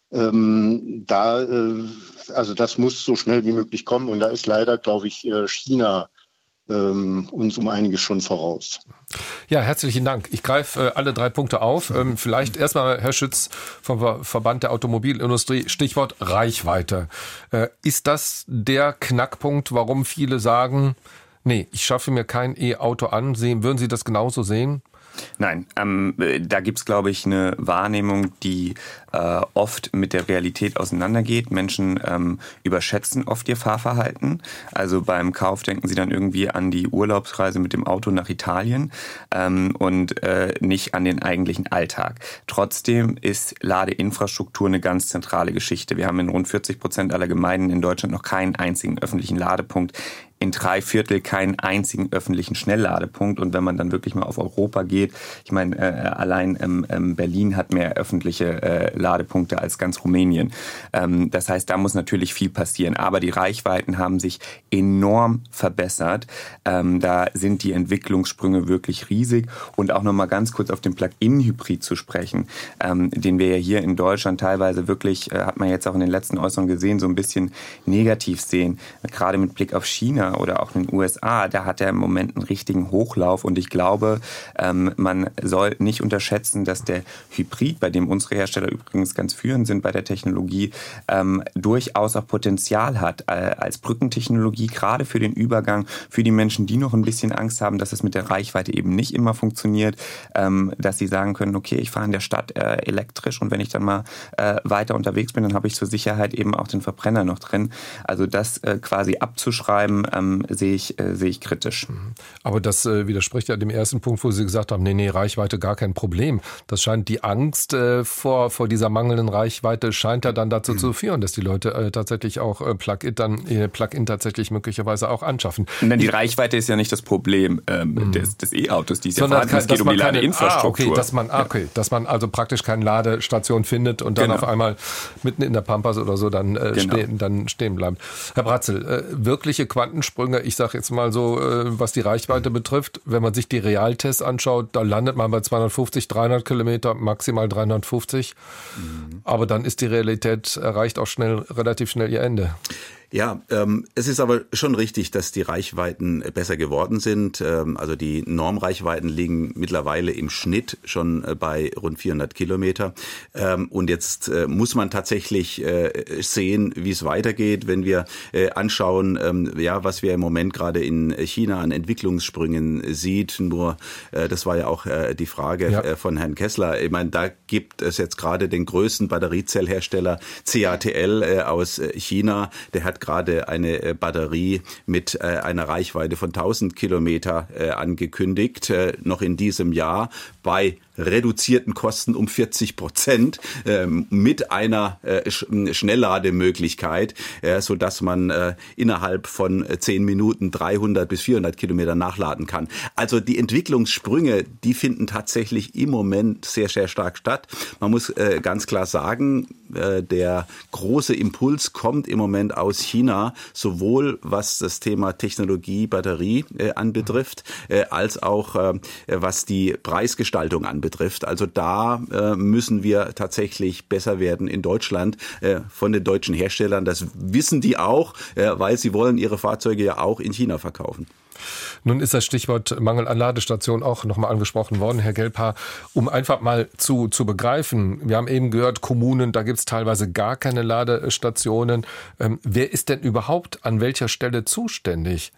Das muss so schnell wie möglich kommen und da ist leider, glaube ich, China uns um einiges schon voraus. Ja, herzlichen Dank. Ich greife alle 3 Punkte auf. Vielleicht erstmal, Herr Schütz vom Verband der Automobilindustrie, Stichwort Reichweite. Ist das der Knackpunkt, warum viele sagen, nee, ich schaffe mir kein E-Auto an? Würden Sie das genauso sehen? Nein, da gibt's, glaube ich, eine Wahrnehmung, die oft mit der Realität auseinandergeht. Menschen überschätzen oft ihr Fahrverhalten. Also beim Kauf denken sie dann irgendwie an die Urlaubsreise mit dem Auto nach Italien und nicht an den eigentlichen Alltag. Trotzdem ist Ladeinfrastruktur eine ganz zentrale Geschichte. Wir haben in rund 40% aller Gemeinden in Deutschland noch keinen einzigen öffentlichen Ladepunkt. In 3/4 keinen einzigen öffentlichen Schnellladepunkt. Und wenn man dann wirklich mal auf Europa geht, ich meine, allein Berlin hat mehr öffentliche Ladepunkte als ganz Rumänien. Das heißt, da muss natürlich viel passieren. Aber die Reichweiten haben sich enorm verbessert. Da sind die Entwicklungssprünge wirklich riesig. Und auch nochmal ganz kurz auf den Plug-in-Hybrid zu sprechen, den wir ja hier in Deutschland teilweise wirklich, hat man jetzt auch in den letzten Äußerungen gesehen, so ein bisschen negativ sehen. Gerade mit Blick auf China China oder auch in den USA, da hat er im Moment einen richtigen Hochlauf. Und ich glaube, man soll nicht unterschätzen, dass der Hybrid, bei dem unsere Hersteller übrigens ganz führend sind bei der Technologie, durchaus auch Potenzial hat als Brückentechnologie, gerade für den Übergang, für die Menschen, die noch ein bisschen Angst haben, dass es mit der Reichweite eben nicht immer funktioniert, dass sie sagen können, okay, ich fahre in der Stadt elektrisch und wenn ich dann mal weiter unterwegs bin, dann habe ich zur Sicherheit eben auch den Verbrenner noch drin. Also das quasi abzuschreiben, sehe ich kritisch. Aber das widerspricht ja dem ersten Punkt, wo Sie gesagt haben, nee, Reichweite gar kein Problem. Das scheint die Angst vor dieser mangelnden Reichweite scheint ja dann dazu zu führen, dass die Leute tatsächlich auch Plug-in tatsächlich möglicherweise auch anschaffen. Denn die Reichweite ist ja nicht das Problem des E-Autos, die es ja vorhanden ist. Es geht um die Ladeinfrastruktur. Dass man also praktisch keine Ladestation findet und dann auf einmal mitten in der Pampas oder so dann stehen bleibt. Herr Bratzel, wirkliche Quantensprünge, ich sage jetzt mal so, was die Reichweite betrifft, wenn man sich die Realtests anschaut, da landet man bei 250, 300 Kilometer, maximal 350. Aber dann ist die Realität erreicht auch relativ schnell ihr Ende. Ja, es ist aber schon richtig, dass die Reichweiten besser geworden sind. Also die Normreichweiten liegen mittlerweile im Schnitt schon bei rund 400 Kilometer. Und jetzt muss man tatsächlich sehen, wie es weitergeht, wenn wir anschauen, was wir im Moment gerade in China an Entwicklungssprüngen sieht. Nur, das war ja auch die Frage von Herrn Kessler. Ich meine, da gibt es jetzt gerade den größten Batteriezellhersteller CATL aus China. Der hat gerade eine Batterie mit einer Reichweite von 1000 Kilometer angekündigt, noch in diesem Jahr bei reduzierten Kosten um 40%, mit einer Schnelllademöglichkeit, so dass man innerhalb von 10 Minuten 300 bis 400 Kilometer nachladen kann. Also die Entwicklungssprünge, die finden tatsächlich im Moment sehr, sehr stark statt. Man muss ganz klar sagen, der große Impuls kommt im Moment aus China, sowohl was das Thema Technologie, Batterie anbetrifft, als auch was die Preisgestaltung anbetrifft. Also da müssen wir tatsächlich besser werden in Deutschland von den deutschen Herstellern. Das wissen die auch, weil sie wollen ihre Fahrzeuge ja auch in China verkaufen. Nun ist das Stichwort Mangel an Ladestationen auch nochmal angesprochen worden, Herr Gelbhaar. Um einfach mal zu begreifen, wir haben eben gehört, Kommunen, da gibt es teilweise gar keine Ladestationen. Wer ist denn überhaupt an welcher Stelle zuständig?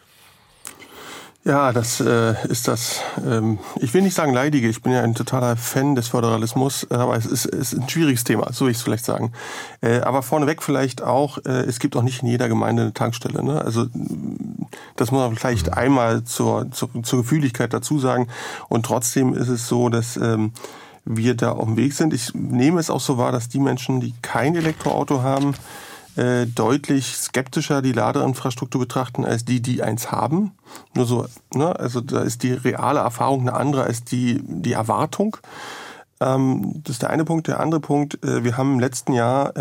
Ja, das ist das, ich will nicht sagen leidige, ich bin ja ein totaler Fan des Föderalismus, aber es ist ein schwieriges Thema, so will ich es vielleicht sagen. Aber vorneweg vielleicht auch, es gibt auch nicht in jeder Gemeinde eine Tankstelle, ne? Also das muss man vielleicht einmal zur Gefühligkeit dazu sagen. Und trotzdem ist es so, dass wir da auf dem Weg sind. Ich nehme es auch so wahr, dass die Menschen, die kein Elektroauto haben, deutlich skeptischer die Ladeinfrastruktur betrachten als die eins haben. Nur so, ne? Also da ist die reale Erfahrung eine andere als die Erwartung. Das ist der eine Punkt. Der andere Punkt, wir haben im letzten Jahr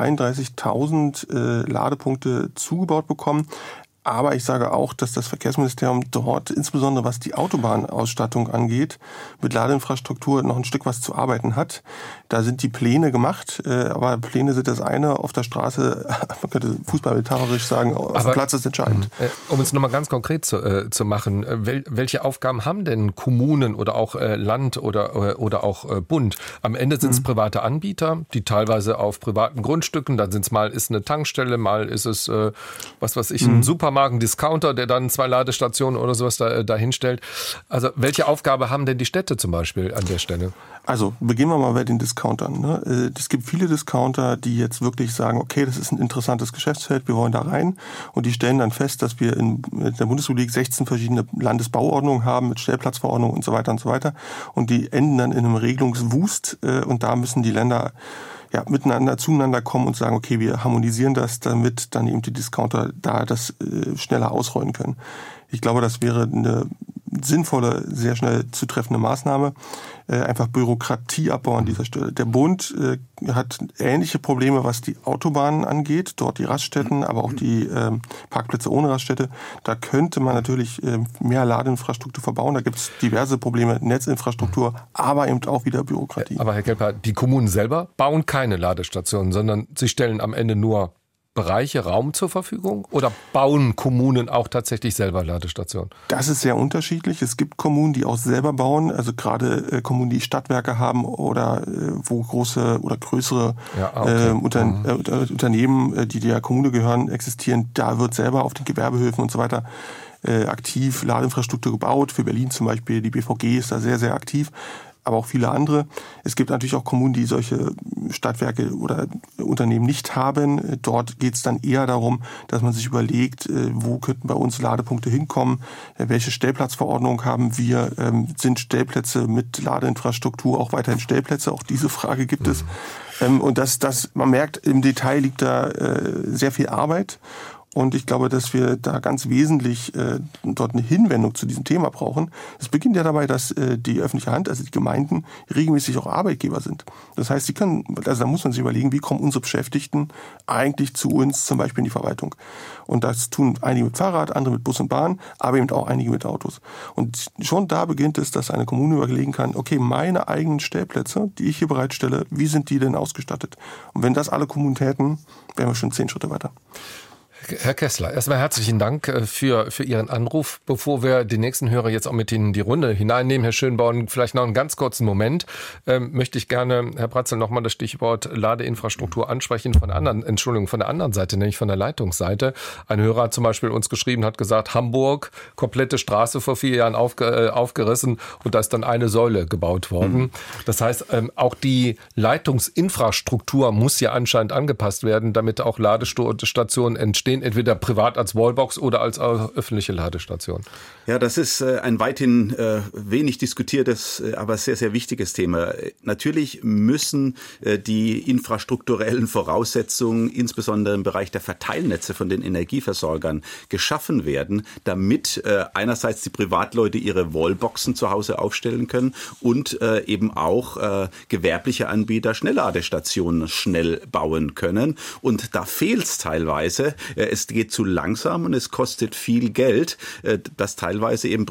33.000 Ladepunkte zugebaut bekommen. Aber ich sage auch, dass das Verkehrsministerium dort, insbesondere was die Autobahnausstattung angeht, mit Ladeinfrastruktur noch ein Stück was zu arbeiten hat. Da sind die Pläne gemacht, aber Pläne sind das eine. Auf der Straße, man könnte fußballmetaphorisch sagen, auf dem Platz ist entscheidend. Um es nochmal ganz konkret zu machen, welche Aufgaben haben denn Kommunen oder auch Land oder auch Bund? Am Ende sind es private Anbieter, die teilweise auf privaten Grundstücken, dann ist eine Tankstelle, mal ist es, ein Supermarkt, ein Discounter, der dann 2 Ladestationen oder sowas dahin stellt. Also welche Aufgabe haben denn die Städte zum Beispiel an der Stelle? Also beginnen wir mal bei den Discountern. Ne? Es gibt viele Discounter, die jetzt wirklich sagen, okay, das ist ein interessantes Geschäftsfeld, wir wollen da rein. Und die stellen dann fest, dass wir in der Bundesrepublik 16 verschiedene Landesbauordnungen haben mit Stellplatzverordnungen und so weiter und so weiter. Und die enden dann in einem Regelungswust und da müssen die Länder miteinander zueinander kommen und sagen, okay, wir harmonisieren das, damit dann eben die Discounter da das schneller ausrollen können. Ich glaube, das wäre eine sinnvolle, sehr schnell zu treffende Maßnahme. Einfach Bürokratieabbau an dieser Stelle. Der Bund hat ähnliche Probleme, was die Autobahnen angeht. Dort die Raststätten, aber auch die Parkplätze ohne Raststätte. Da könnte man natürlich mehr Ladeinfrastruktur verbauen. Da gibt es diverse Probleme, Netzinfrastruktur, aber eben auch wieder Bürokratie. Aber Herr Gelbhaar, die Kommunen selber bauen keine Ladestationen, sondern sie stellen am Ende nur Bereiche, Raum zur Verfügung? Oder bauen Kommunen auch tatsächlich selber Ladestationen? Das ist sehr unterschiedlich. Es gibt Kommunen, die auch selber bauen, also gerade Kommunen, die Stadtwerke haben oder wo große oder größere Unternehmen, die der Kommune gehören, existieren. Da wird selber auf den Gewerbehöfen und so weiter aktiv Ladeinfrastruktur gebaut. Für Berlin zum Beispiel, die BVG ist da sehr, sehr aktiv. Aber auch viele andere. Es gibt natürlich auch Kommunen, die solche Stadtwerke oder Unternehmen nicht haben. Dort geht es dann eher darum, dass man sich überlegt, wo könnten bei uns Ladepunkte hinkommen, welche Stellplatzverordnung haben wir, sind Stellplätze mit Ladeinfrastruktur auch weiterhin Stellplätze? Auch diese Frage gibt es. Und man merkt, im Detail liegt da sehr viel Arbeit. Und ich glaube, dass wir da ganz wesentlich dort eine Hinwendung zu diesem Thema brauchen. Es beginnt ja dabei, dass die öffentliche Hand, also die Gemeinden, regelmäßig auch Arbeitgeber sind. Das heißt, da muss man sich überlegen, wie kommen unsere Beschäftigten eigentlich zu uns, zum Beispiel in die Verwaltung. Und das tun einige mit Fahrrad, andere mit Bus und Bahn, aber eben auch einige mit Autos. Und schon da beginnt es, dass eine Kommune überlegen kann, okay, meine eigenen Stellplätze, die ich hier bereitstelle, wie sind die denn ausgestattet? Und wenn das alle Kommunen täten, wären wir schon 10 Schritte weiter. Herr Kessler, erstmal herzlichen Dank für Ihren Anruf. Bevor wir den nächsten Hörer jetzt auch mit in die Runde hineinnehmen, Herr Schönborn, vielleicht noch einen ganz kurzen Moment, möchte ich gerne, Herr Bratzel, nochmal das Stichwort Ladeinfrastruktur ansprechen von der anderen Seite, nämlich von der Leitungsseite. Ein Hörer hat zum Beispiel uns geschrieben, hat gesagt, Hamburg, komplette Straße vor 4 Jahren aufgerissen und da ist dann eine Säule gebaut worden. Das heißt, auch die Leitungsinfrastruktur muss ja anscheinend angepasst werden, damit auch Ladestationen entstehen, entweder privat als Wallbox oder als öffentliche Ladestation. Ja, das ist ein weithin wenig diskutiertes, aber sehr, sehr wichtiges Thema. Natürlich müssen die infrastrukturellen Voraussetzungen, insbesondere im Bereich der Verteilnetze von den Energieversorgern, geschaffen werden, damit einerseits die Privatleute ihre Wallboxen zu Hause aufstellen können und eben auch gewerbliche Anbieter Schnellladestationen schnell bauen können. Und da fehlt es teilweise. Es geht zu langsam und es kostet viel Geld, dass teilweise eben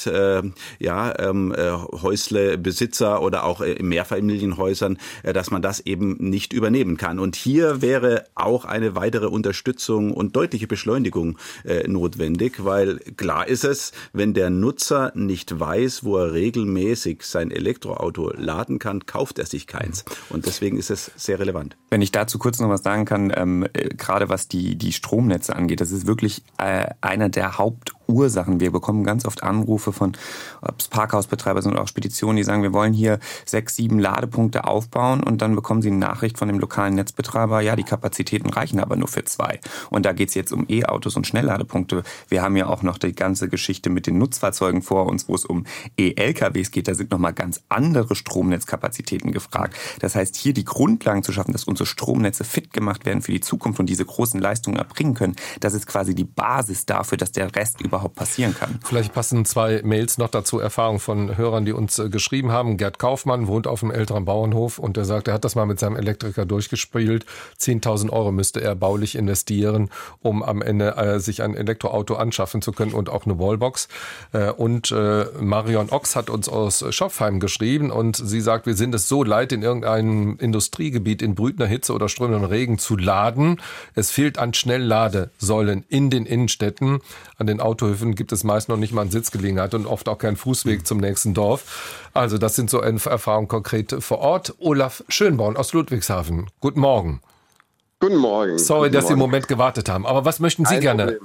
Häuslebesitzer oder auch in Mehrfamilienhäusern, dass man das eben nicht übernehmen kann. Und hier wäre auch eine weitere Unterstützung und deutliche Beschleunigung notwendig, weil klar ist es, wenn der Nutzer nicht weiß, wo er regelmäßig sein Elektroauto laden kann, kauft er sich keins. Und deswegen ist es sehr relevant. Wenn ich dazu kurz noch was sagen kann, gerade was die Stromnetze angeht, das ist wirklich einer der Hauptursachen. Wir bekommen ganz oft Anrufe von, ob es Parkhausbetreiber sind oder auch Speditionen, die sagen, wir wollen hier 6, 7 Ladepunkte aufbauen und dann bekommen sie eine Nachricht von dem lokalen Netzbetreiber, ja, die Kapazitäten reichen aber nur für 2. Und da geht es jetzt um E-Autos und Schnellladepunkte. Wir haben ja auch noch die ganze Geschichte mit den Nutzfahrzeugen vor uns, wo es um E-LKWs geht. Da sind nochmal ganz andere Stromnetzkapazitäten gefragt. Das heißt, hier die Grundlagen zu schaffen, dass unsere Stromnetze fit gemacht werden für die Zukunft und diese großen Leistungen erbringen können, das ist quasi die Basis dafür, dass der Rest überhaupt passieren kann. Vielleicht passen 2 Mails noch dazu, Erfahrungen von Hörern, die uns geschrieben haben. Gerd Kaufmann wohnt auf einem älteren Bauernhof und er sagt, er hat das mal mit seinem Elektriker durchgespielt. 10.000 € müsste er baulich investieren, um am Ende sich ein Elektroauto anschaffen zu können und auch eine Wallbox. Und Marion Ochs hat uns aus Schopfheim geschrieben und sie sagt, wir sind es so leid, in irgendeinem Industriegebiet in brütender Hitze oder strömenden Regen zu laden. Es fehlt an Schnellladesäulen in den Innenstädten. An den Autohöfen gibt es meist noch nicht mal eine Sitzgelegenheit und oft auch keinen Fußweg zum nächsten Dorf. Also das sind so Erfahrungen konkret vor Ort. Olaf Schönborn aus Ludwigshafen. Guten Morgen. Guten Morgen. Sorry, Guten dass Sie Morgen. einen Moment gewartet haben. Aber was möchten Sie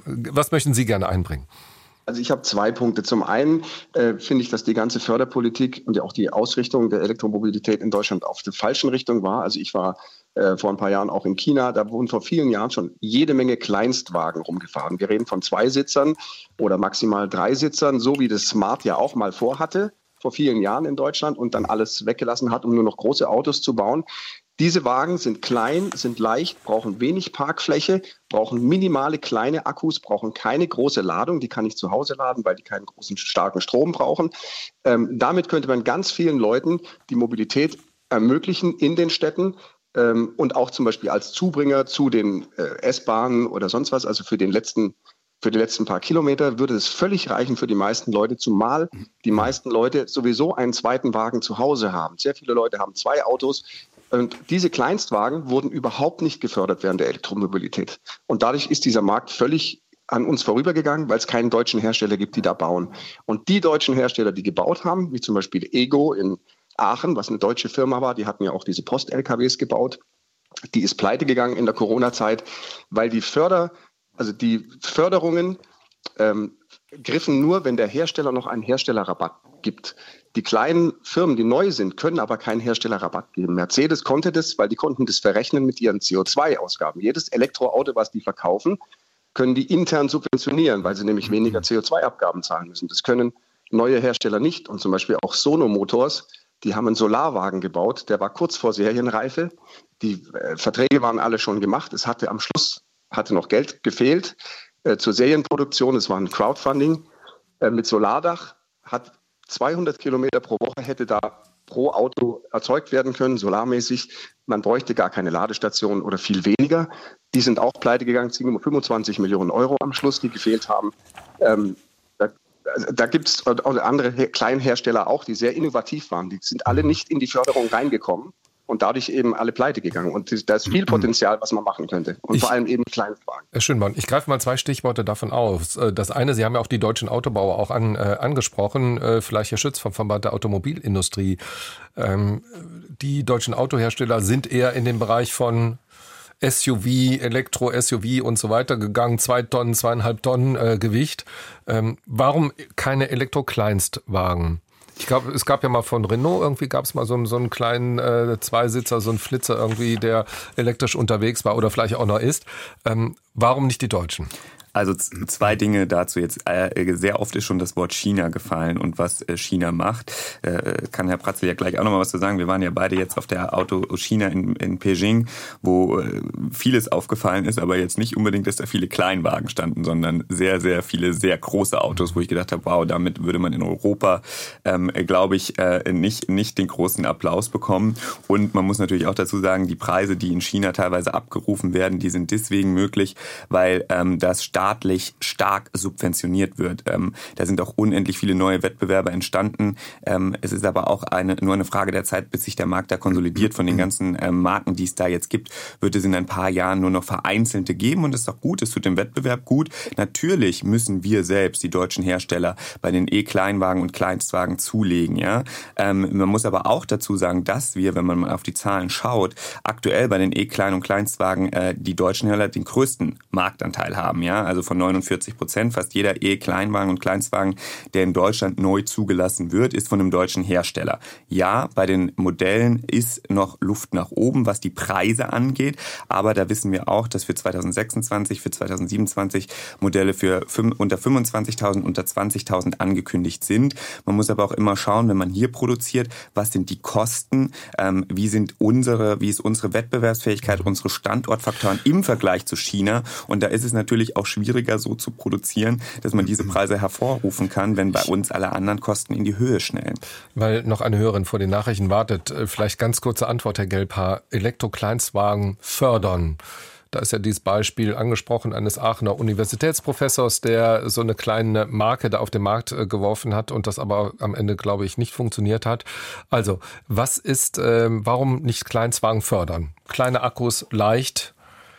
gerne einbringen? Also ich habe 2 Punkte. Zum einen finde ich, dass die ganze Förderpolitik und ja auch die Ausrichtung der Elektromobilität in Deutschland auf der falschen Richtung war. Also ich war vor ein paar Jahren auch in China. Da wurden vor vielen Jahren schon jede Menge Kleinstwagen rumgefahren. Wir reden von 2 Sitzern oder maximal 3 Sitzern, so wie das Smart ja auch mal vorhatte, vor vielen Jahren in Deutschland und dann alles weggelassen hat, um nur noch große Autos zu bauen. Diese Wagen sind klein, sind leicht, brauchen wenig Parkfläche, brauchen minimale kleine Akkus, brauchen keine große Ladung. Die kann ich zu Hause laden, weil die keinen großen, starken Strom brauchen. Damit könnte man ganz vielen Leuten die Mobilität ermöglichen in den Städten. Und auch zum Beispiel als Zubringer zu den S-Bahnen oder sonst was, also für die letzten paar Kilometer würde es völlig reichen für die meisten Leute, zumal die meisten Leute sowieso einen zweiten Wagen zu Hause haben. Sehr viele Leute haben 2 Autos. Und diese Kleinstwagen wurden überhaupt nicht gefördert während der Elektromobilität. Und dadurch ist dieser Markt völlig an uns vorübergegangen, weil es keinen deutschen Hersteller gibt, die da bauen. Und die deutschen Hersteller, die gebaut haben, wie zum Beispiel Ego in Aachen, was eine deutsche Firma war, die hatten ja auch diese Post-LKWs gebaut, die ist pleite gegangen in der Corona-Zeit, weil die Förderungen griffen nur, wenn der Hersteller noch einen Herstellerrabatt gibt. Die kleinen Firmen, die neu sind, können aber keinen Herstellerrabatt geben. Mercedes konnte das, weil die konnten das verrechnen mit ihren CO2-Ausgaben. Jedes Elektroauto, was die verkaufen, können die intern subventionieren, weil sie nämlich weniger CO2-Abgaben zahlen müssen. Das können neue Hersteller nicht. Und zum Beispiel auch Sono Motors, die haben einen Solarwagen gebaut, der war kurz vor Serienreife. Die Verträge waren alle schon gemacht. Am Schluss hatte noch Geld gefehlt zur Serienproduktion. Es war ein Crowdfunding mit Solardach, hat 200 Kilometer pro Woche hätte da pro Auto erzeugt werden können, solarmäßig. Man bräuchte gar keine Ladestation oder viel weniger. Die sind auch pleite gegangen, 25 Millionen Euro am Schluss, die gefehlt haben. Da gibt es andere Kleinhersteller auch, die sehr innovativ waren. Die sind alle nicht in die Förderung reingekommen und dadurch eben alle pleite gegangen. Und da ist viel Potenzial, was man machen könnte. Und vor allem eben Kleinstwagen. Herr Schönborn, ich greife mal 2 Stichworte davon auf. Das eine, Sie haben ja auch die deutschen Autobauer auch angesprochen, vielleicht Herr Schütz vom Verband der Automobilindustrie. Die deutschen Autohersteller sind eher in den Bereich von SUV, Elektro-SUV und so weiter gegangen, 2 Tonnen, 2,5 Tonnen Gewicht. Warum keine Elektro-Kleinstwagen? Ich glaube, es gab ja mal von Renault, irgendwie gab es mal so einen kleinen Zweisitzer, so einen Flitzer irgendwie, der elektrisch unterwegs war oder vielleicht auch noch ist. Warum nicht die Deutschen? Also 2 Dinge dazu jetzt. Sehr oft ist schon das Wort China gefallen und was China macht. Kann Herr Pratzel ja gleich auch noch mal was zu sagen. Wir waren ja beide jetzt auf der Auto China in Beijing, wo vieles aufgefallen ist, aber jetzt nicht unbedingt, dass da viele Kleinwagen standen, sondern sehr, sehr viele sehr große Autos, wo ich gedacht habe, wow, damit würde man in Europa, glaube ich, nicht den großen Applaus bekommen. Und man muss natürlich auch dazu sagen, die Preise, die in China teilweise abgerufen werden, die sind deswegen möglich, weil das staatlich stark subventioniert wird. Da sind auch unendlich viele neue Wettbewerber entstanden. Es ist aber auch nur eine Frage der Zeit, bis sich der Markt da konsolidiert. Von den ganzen Marken, die es da jetzt gibt, wird es in ein paar Jahren nur noch vereinzelte geben und das ist auch gut, es tut dem Wettbewerb gut. Natürlich müssen wir selbst, die deutschen Hersteller, bei den E-Kleinwagen und Kleinstwagen zulegen. Ja? Man muss aber auch dazu sagen, dass wir, wenn man mal auf die Zahlen schaut, aktuell bei den E-Klein- und Kleinstwagen die deutschen Hersteller den größten Marktanteil haben. Ja? Also von 49%. Fast jeder E-Kleinwagen und Kleinstwagen, der in Deutschland neu zugelassen wird, ist von einem deutschen Hersteller. Ja, bei den Modellen ist noch Luft nach oben, was die Preise angeht. Aber da wissen wir auch, dass für 2026, für 2027 Modelle für unter 25.000, unter 20.000 angekündigt sind. Man muss aber auch immer schauen, wenn man hier produziert, was sind die Kosten, wie ist unsere Wettbewerbsfähigkeit, unsere Standortfaktoren im Vergleich zu China. Und da ist es natürlich auch schwierig, so zu produzieren, dass man diese Preise hervorrufen kann, wenn bei uns alle anderen Kosten in die Höhe schnellen. Weil noch eine Hörerin vor den Nachrichten wartet. Vielleicht ganz kurze Antwort, Herr Gelbhaar. Elektro-Kleinstwagen fördern. Da ist ja dieses Beispiel angesprochen eines Aachener Universitätsprofessors, der so eine kleine Marke da auf den Markt geworfen hat und das aber am Ende, glaube ich, nicht funktioniert hat. Also, warum nicht Kleinstwagen fördern? Kleine Akkus, leicht.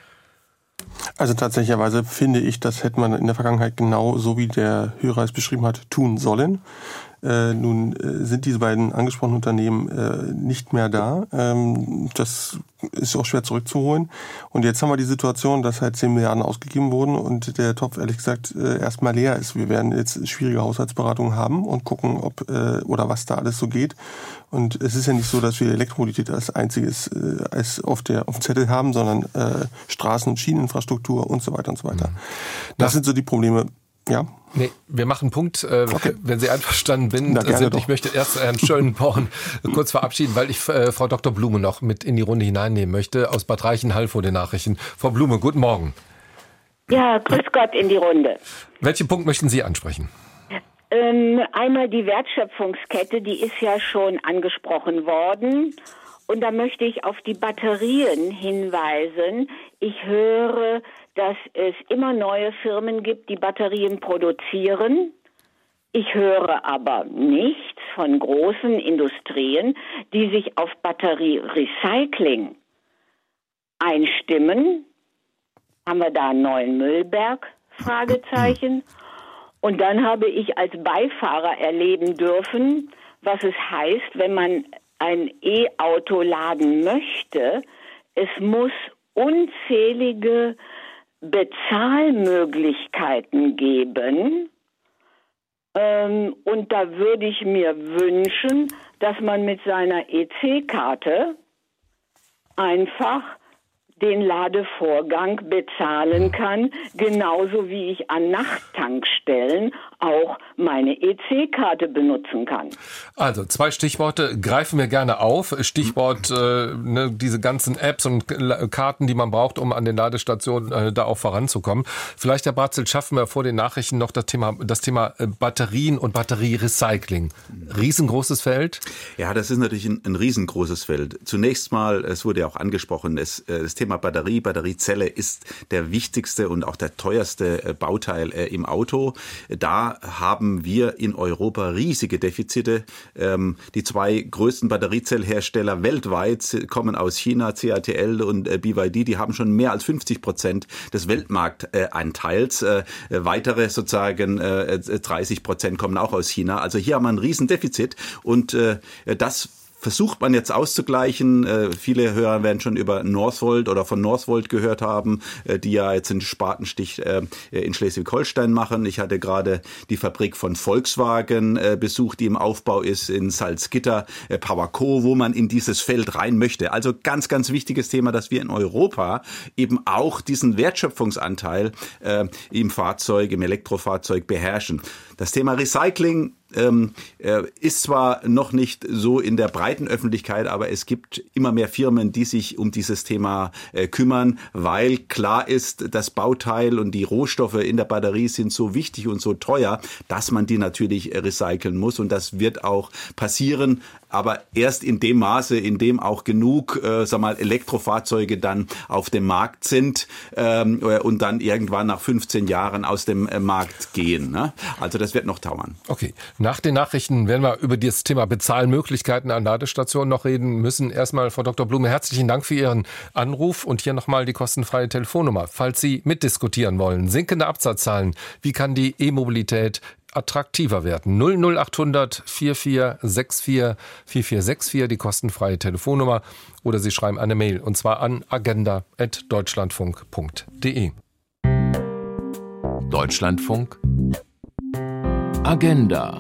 Also tatsächlicherweise finde ich, das hätte man in der Vergangenheit genau so, wie der Hörer es beschrieben hat, tun sollen. Nun sind diese beiden angesprochenen Unternehmen nicht mehr da. Das ist auch schwer zurückzuholen. Und jetzt haben wir die Situation, dass halt 10 Milliarden ausgegeben wurden und der Topf ehrlich gesagt erstmal leer ist. Wir werden jetzt schwierige Haushaltsberatungen haben und gucken, ob oder was da alles so geht. Und es ist ja nicht so, dass wir Elektromobilität als einziges auf dem Zettel haben, sondern Straßen- und Schieneninfrastruktur und so weiter und so weiter. Das sind so die Probleme. Ja. Nee, wir machen einen Punkt, okay. Wenn Sie einverstanden sind. Ich möchte erst Herrn Schönborn kurz verabschieden, weil ich Frau Dr. Blume noch mit in die Runde hineinnehmen möchte, aus Bad Reichenhall vor den Nachrichten. Frau Blume, guten Morgen. Ja, grüß Gott in die Runde. Welchen Punkt möchten Sie ansprechen? Einmal die Wertschöpfungskette, die ist ja schon angesprochen worden. Und da möchte ich auf die Batterien hinweisen. Ich höre, dass es immer neue Firmen gibt, die Batterien produzieren. Ich höre aber nichts von großen Industrien, die sich auf Batterierecycling einstimmen. Haben wir da einen neuen Müllberg? Fragezeichen. Und dann habe ich als Beifahrer erleben dürfen, was es heißt, wenn man ein E-Auto laden möchte. Es muss unzählige Bezahlmöglichkeiten geben. Und da würde ich mir wünschen, dass man mit seiner EC-Karte einfach den Ladevorgang bezahlen kann, genauso wie ich an Nachttankstellen auch meine EC-Karte benutzen kann. Also 2 Stichworte greifen wir gerne auf. Stichwort diese ganzen Apps und Karten, die man braucht, um an den Ladestationen da auch voranzukommen. Vielleicht, Herr Bratzel, schaffen wir vor den Nachrichten noch das Thema Batterien und Batterierecycling. Riesengroßes Feld? Ja, das ist natürlich ein riesengroßes Feld. Zunächst mal, es wurde ja auch angesprochen, das Thema Batteriezelle ist der wichtigste und auch der teuerste Bauteil im Auto. Da haben wir in Europa riesige Defizite. Die 2 größten Batteriezellhersteller weltweit kommen aus China, CATL und BYD. Die haben schon mehr als 50% des Weltmarktanteils. Weitere sozusagen 30% kommen auch aus China. Also hier haben wir ein Riesendefizit und das versucht man jetzt auszugleichen. Viele Hörer werden schon über Northvolt oder von Northvolt gehört haben, die ja jetzt einen Spatenstich in Schleswig-Holstein machen. Ich hatte gerade die Fabrik von Volkswagen besucht, die im Aufbau ist in Salzgitter, PowerCo, wo man in dieses Feld rein möchte. Also ganz, ganz wichtiges Thema, dass wir in Europa eben auch diesen Wertschöpfungsanteil im Elektrofahrzeug beherrschen. Das Thema Recycling ist zwar noch nicht so in der breiten Öffentlichkeit, aber es gibt immer mehr Firmen, die sich um dieses Thema kümmern, weil klar ist, das Bauteil und die Rohstoffe in der Batterie sind so wichtig und so teuer, dass man die natürlich recyceln muss, und das wird auch passieren, aber erst in dem Maße, in dem auch genug Elektrofahrzeuge dann auf dem Markt sind und dann irgendwann nach 15 Jahren aus dem Markt gehen. Ne? Also das wird noch dauern. Okay, nach den Nachrichten werden wir über das Thema Bezahlmöglichkeiten an Ladestationen noch reden müssen. Erstmal, Frau Dr. Blume, herzlichen Dank für Ihren Anruf und hier nochmal die kostenfreie Telefonnummer, falls Sie mitdiskutieren wollen. Sinkende Absatzzahlen, wie kann die E-Mobilität attraktiver werden? 00800 4464 4464, die kostenfreie Telefonnummer, oder Sie schreiben eine Mail, und zwar an agenda@deutschlandfunk.de. Deutschlandfunk Agenda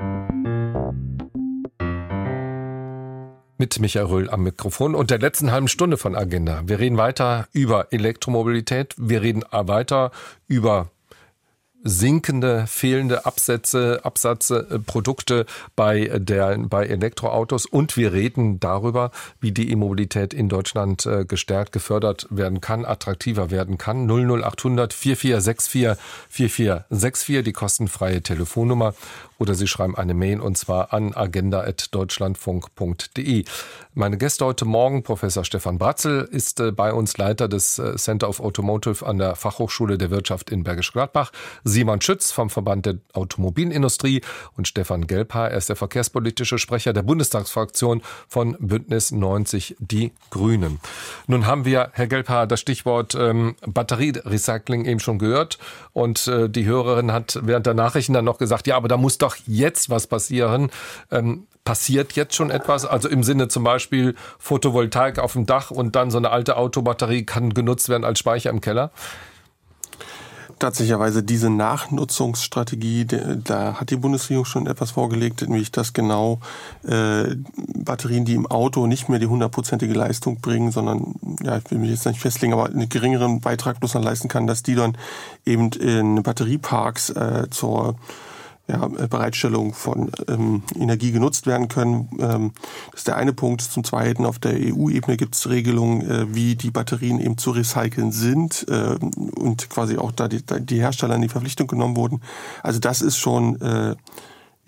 mit Michael Röhl am Mikrofon und der letzten halben Stunde von Agenda. Wir reden weiter über Elektromobilität, wir reden weiter über sinkende, fehlende Produkte bei Elektroautos, und wir reden darüber, wie die E-Mobilität in Deutschland gestärkt, gefördert werden kann, attraktiver werden kann. 00800 4464 4464, die kostenfreie Telefonnummer, oder Sie schreiben eine Mail, und zwar an agenda@deutschlandfunk.de. Meine Gäste heute Morgen: Professor Stefan Bratzel ist bei uns Leiter des Center of Automotive an der Fachhochschule der Wirtschaft in Bergisch Gladbach, Simon Schütz vom Verband der Automobilindustrie und Stefan Gelbhaar, er ist der verkehrspolitische Sprecher der Bundestagsfraktion von Bündnis 90 Die Grünen. Nun haben wir, Herr Gelbhaar, das Stichwort Batterierecycling eben schon gehört, und die Hörerin hat während der Nachrichten dann noch gesagt, ja, aber da muss doch jetzt was passieren. Passiert jetzt schon etwas? Also im Sinne zum Beispiel Photovoltaik auf dem Dach und dann so eine alte Autobatterie kann genutzt werden als Speicher im Keller? Tatsächlicherweise diese Nachnutzungsstrategie, da hat die Bundesregierung schon etwas vorgelegt, nämlich dass genau Batterien, die im Auto nicht mehr die 100%ige Leistung bringen, sondern, ja, ich will mich jetzt nicht festlegen, aber einen geringeren Beitrag bloß dann leisten kann, dass die dann eben in Batterieparks zur Bereitstellung von Energie genutzt werden können. Das ist der eine Punkt. Zum Zweiten, auf der EU-Ebene gibt es Regelungen, wie die Batterien eben zu recyceln sind und quasi auch da die Hersteller in die Verpflichtung genommen wurden. Also das ist schon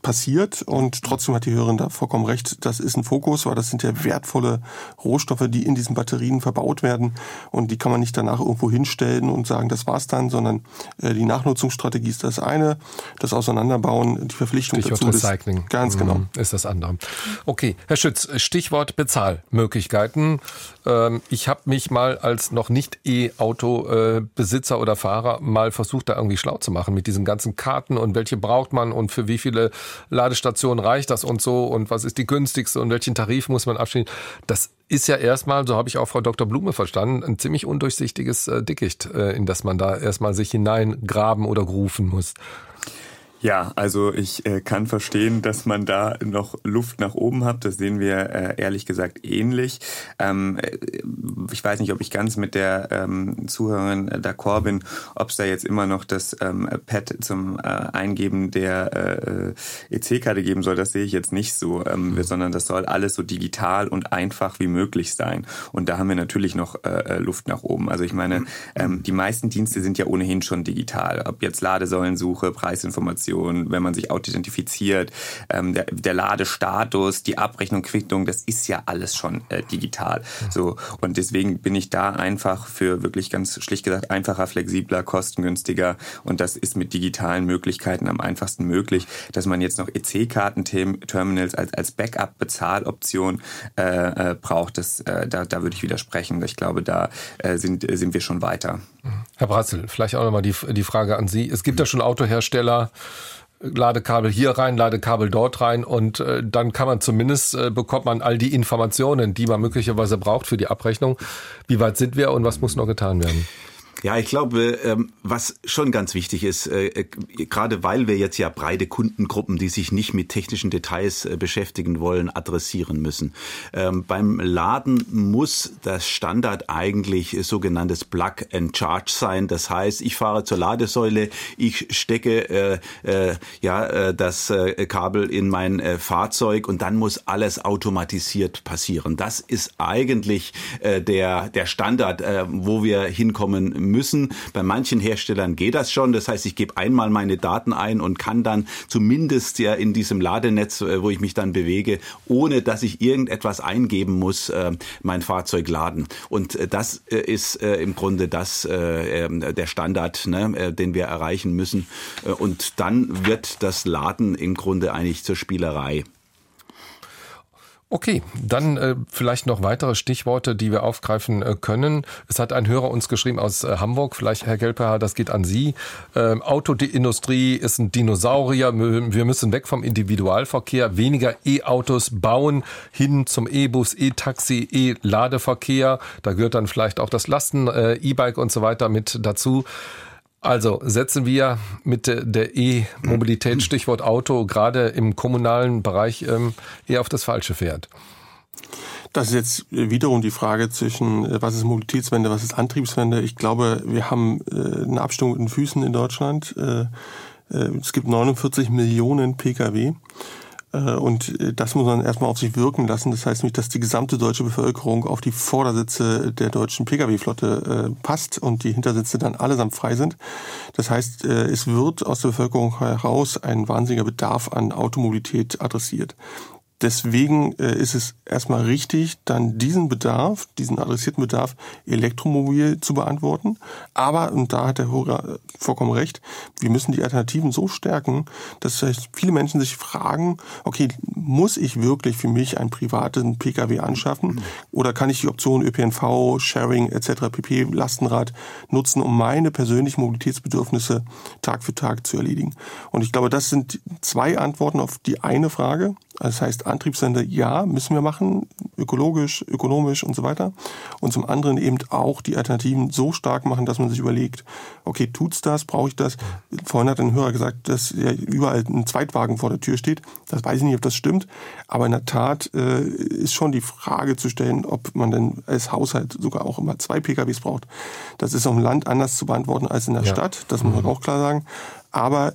passiert und trotzdem hat die Hörerin da vollkommen recht, das ist ein Fokus, weil das sind ja wertvolle Rohstoffe, die in diesen Batterien verbaut werden und die kann man nicht danach irgendwo hinstellen und sagen, das war's dann, sondern die Nachnutzungsstrategie ist das eine, das Auseinanderbauen, die Verpflichtung Stichwort dazu Recycling. Ist, ganz genau. Ist das andere. Okay, Herr Schütz, Stichwort Bezahlmöglichkeiten. Ich habe mich mal als noch nicht E-Auto-Besitzer oder Fahrer mal versucht, da irgendwie schlau zu machen mit diesen ganzen Karten und welche braucht man und für wie viele Ladestationen reicht das und so und was ist die günstigste und welchen Tarif muss man abschließen. Das ist ja erstmal, so habe ich auch Frau Dr. Blume verstanden, ein ziemlich undurchsichtiges Dickicht, in das man da erstmal sich hineingraben oder grufen muss. Ja, also ich kann verstehen, dass man da noch Luft nach oben hat. Das sehen wir ehrlich gesagt ähnlich. Ich weiß nicht, ob ich ganz mit der Zuhörerin d'accord bin, ob es da jetzt immer noch das Pad zum Eingeben der EC-Karte geben soll. Das sehe ich jetzt nicht so, sondern das soll alles so digital und einfach wie möglich sein. Und da haben wir natürlich noch Luft nach oben. Also ich meine, die meisten Dienste sind ja ohnehin schon digital. Ob jetzt Ladesäulensuche, Preisinformation, wenn man sich authentifiziert, der Ladestatus, die Abrechnung, Quittung, das ist ja alles schon digital. So, und deswegen bin ich da einfach für wirklich ganz schlicht gesagt einfacher, flexibler, kostengünstiger und das ist mit digitalen Möglichkeiten am einfachsten möglich, dass man jetzt noch EC-Kartenterminals als Backup-Bezahloption braucht, da würde ich widersprechen. Ich glaube, da sind wir schon weiter. Herr Bratzel, vielleicht auch nochmal die Frage an Sie. Es gibt ja schon Autohersteller, Ladekabel hier rein, Ladekabel dort rein und dann kann man zumindest, bekommt man all die Informationen, die man möglicherweise braucht für die Abrechnung. Wie weit sind wir und was muss noch getan werden? Ja, ich glaube, was schon ganz wichtig ist, gerade weil wir jetzt ja breite Kundengruppen, die sich nicht mit technischen Details beschäftigen wollen, adressieren müssen. Beim Laden muss das Standard eigentlich sogenanntes Plug and Charge sein. Das heißt, ich fahre zur Ladesäule, ich stecke das Kabel in mein Fahrzeug und dann muss alles automatisiert passieren. Das ist eigentlich der Standard, wo wir hinkommen müssen. Bei manchen Herstellern geht das schon. Das heißt, ich gebe einmal meine Daten ein und kann dann zumindest ja in diesem Ladenetz, wo ich mich dann bewege, ohne dass ich irgendetwas eingeben muss, mein Fahrzeug laden. Und das ist im Grunde der Standard, den wir erreichen müssen. Und dann wird das Laden im Grunde eigentlich zur Spielerei. Okay, dann vielleicht noch weitere Stichworte, die wir aufgreifen können. Es hat ein Hörer uns geschrieben aus Hamburg, vielleicht Herr Gelperhaar, das geht an Sie. Autoindustrie ist ein Dinosaurier, wir müssen weg vom Individualverkehr, weniger E-Autos bauen, hin zum E-Bus, E-Taxi, E-Ladeverkehr. Da gehört dann vielleicht auch das Lasten, E-Bike und so weiter mit dazu. Also setzen wir mit der E-Mobilität, Stichwort Auto, gerade im kommunalen Bereich eher auf das falsche Pferd. Das ist jetzt wiederum die Frage zwischen, was ist Mobilitätswende, was ist Antriebswende. Ich glaube, wir haben eine Abstimmung mit den Füßen in Deutschland. Es gibt 49 Millionen Pkw. Und das muss man erstmal auf sich wirken lassen. Das heißt nämlich, dass die gesamte deutsche Bevölkerung auf die Vordersitze der deutschen Pkw-Flotte passt und die Hintersitze dann allesamt frei sind. Das heißt, es wird aus der Bevölkerung heraus ein wahnsinniger Bedarf an Automobilität adressiert. Deswegen ist es erstmal richtig, dann diesen adressierten Bedarf elektromobil zu beantworten. Aber, und da hat der Hörer vollkommen recht, wir müssen die Alternativen so stärken, dass viele Menschen sich fragen, okay, muss ich wirklich für mich einen privaten Pkw anschaffen? Oder kann ich die Option ÖPNV, Sharing etc., pp, Lastenrad nutzen, um meine persönlichen Mobilitätsbedürfnisse Tag für Tag zu erledigen? Und ich glaube, das sind zwei Antworten auf die eine Frage. Das heißt, Antriebswende, ja, müssen wir machen, ökologisch, ökonomisch und so weiter. Und zum anderen eben auch die Alternativen so stark machen, dass man sich überlegt, okay, tut's das, brauche ich das? Vorhin hat ein Hörer gesagt, dass ja überall ein Zweitwagen vor der Tür steht. Das weiß ich nicht, ob das stimmt. Aber in der Tat ist schon die Frage zu stellen, ob man denn als Haushalt sogar auch immer 2 PKWs braucht. Das ist auf dem Land anders zu beantworten als in der Stadt. Das muss man auch klar sagen. Aber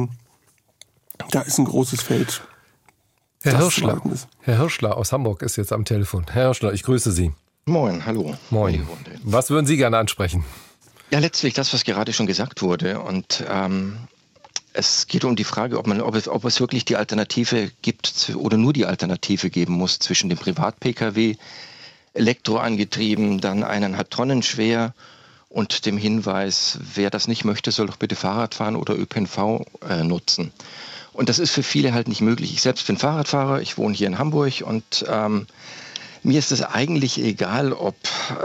da ist ein großes Feld. Herr Hirschler aus Hamburg ist jetzt am Telefon. Herr Hirschler, ich grüße Sie. Moin, hallo. Moin. Was würden Sie gerne ansprechen? Ja, letztlich das, was gerade schon gesagt wurde. Und Es geht um die Frage, ob es wirklich die Alternative gibt oder nur die Alternative geben muss zwischen dem Privat-Pkw, elektroangetrieben, dann 1,5 Tonnen schwer und dem Hinweis, wer das nicht möchte, soll doch bitte Fahrrad fahren oder ÖPNV nutzen. Und das ist für viele halt nicht möglich. Ich selbst bin Fahrradfahrer, ich wohne hier in Hamburg und mir ist es eigentlich egal, ob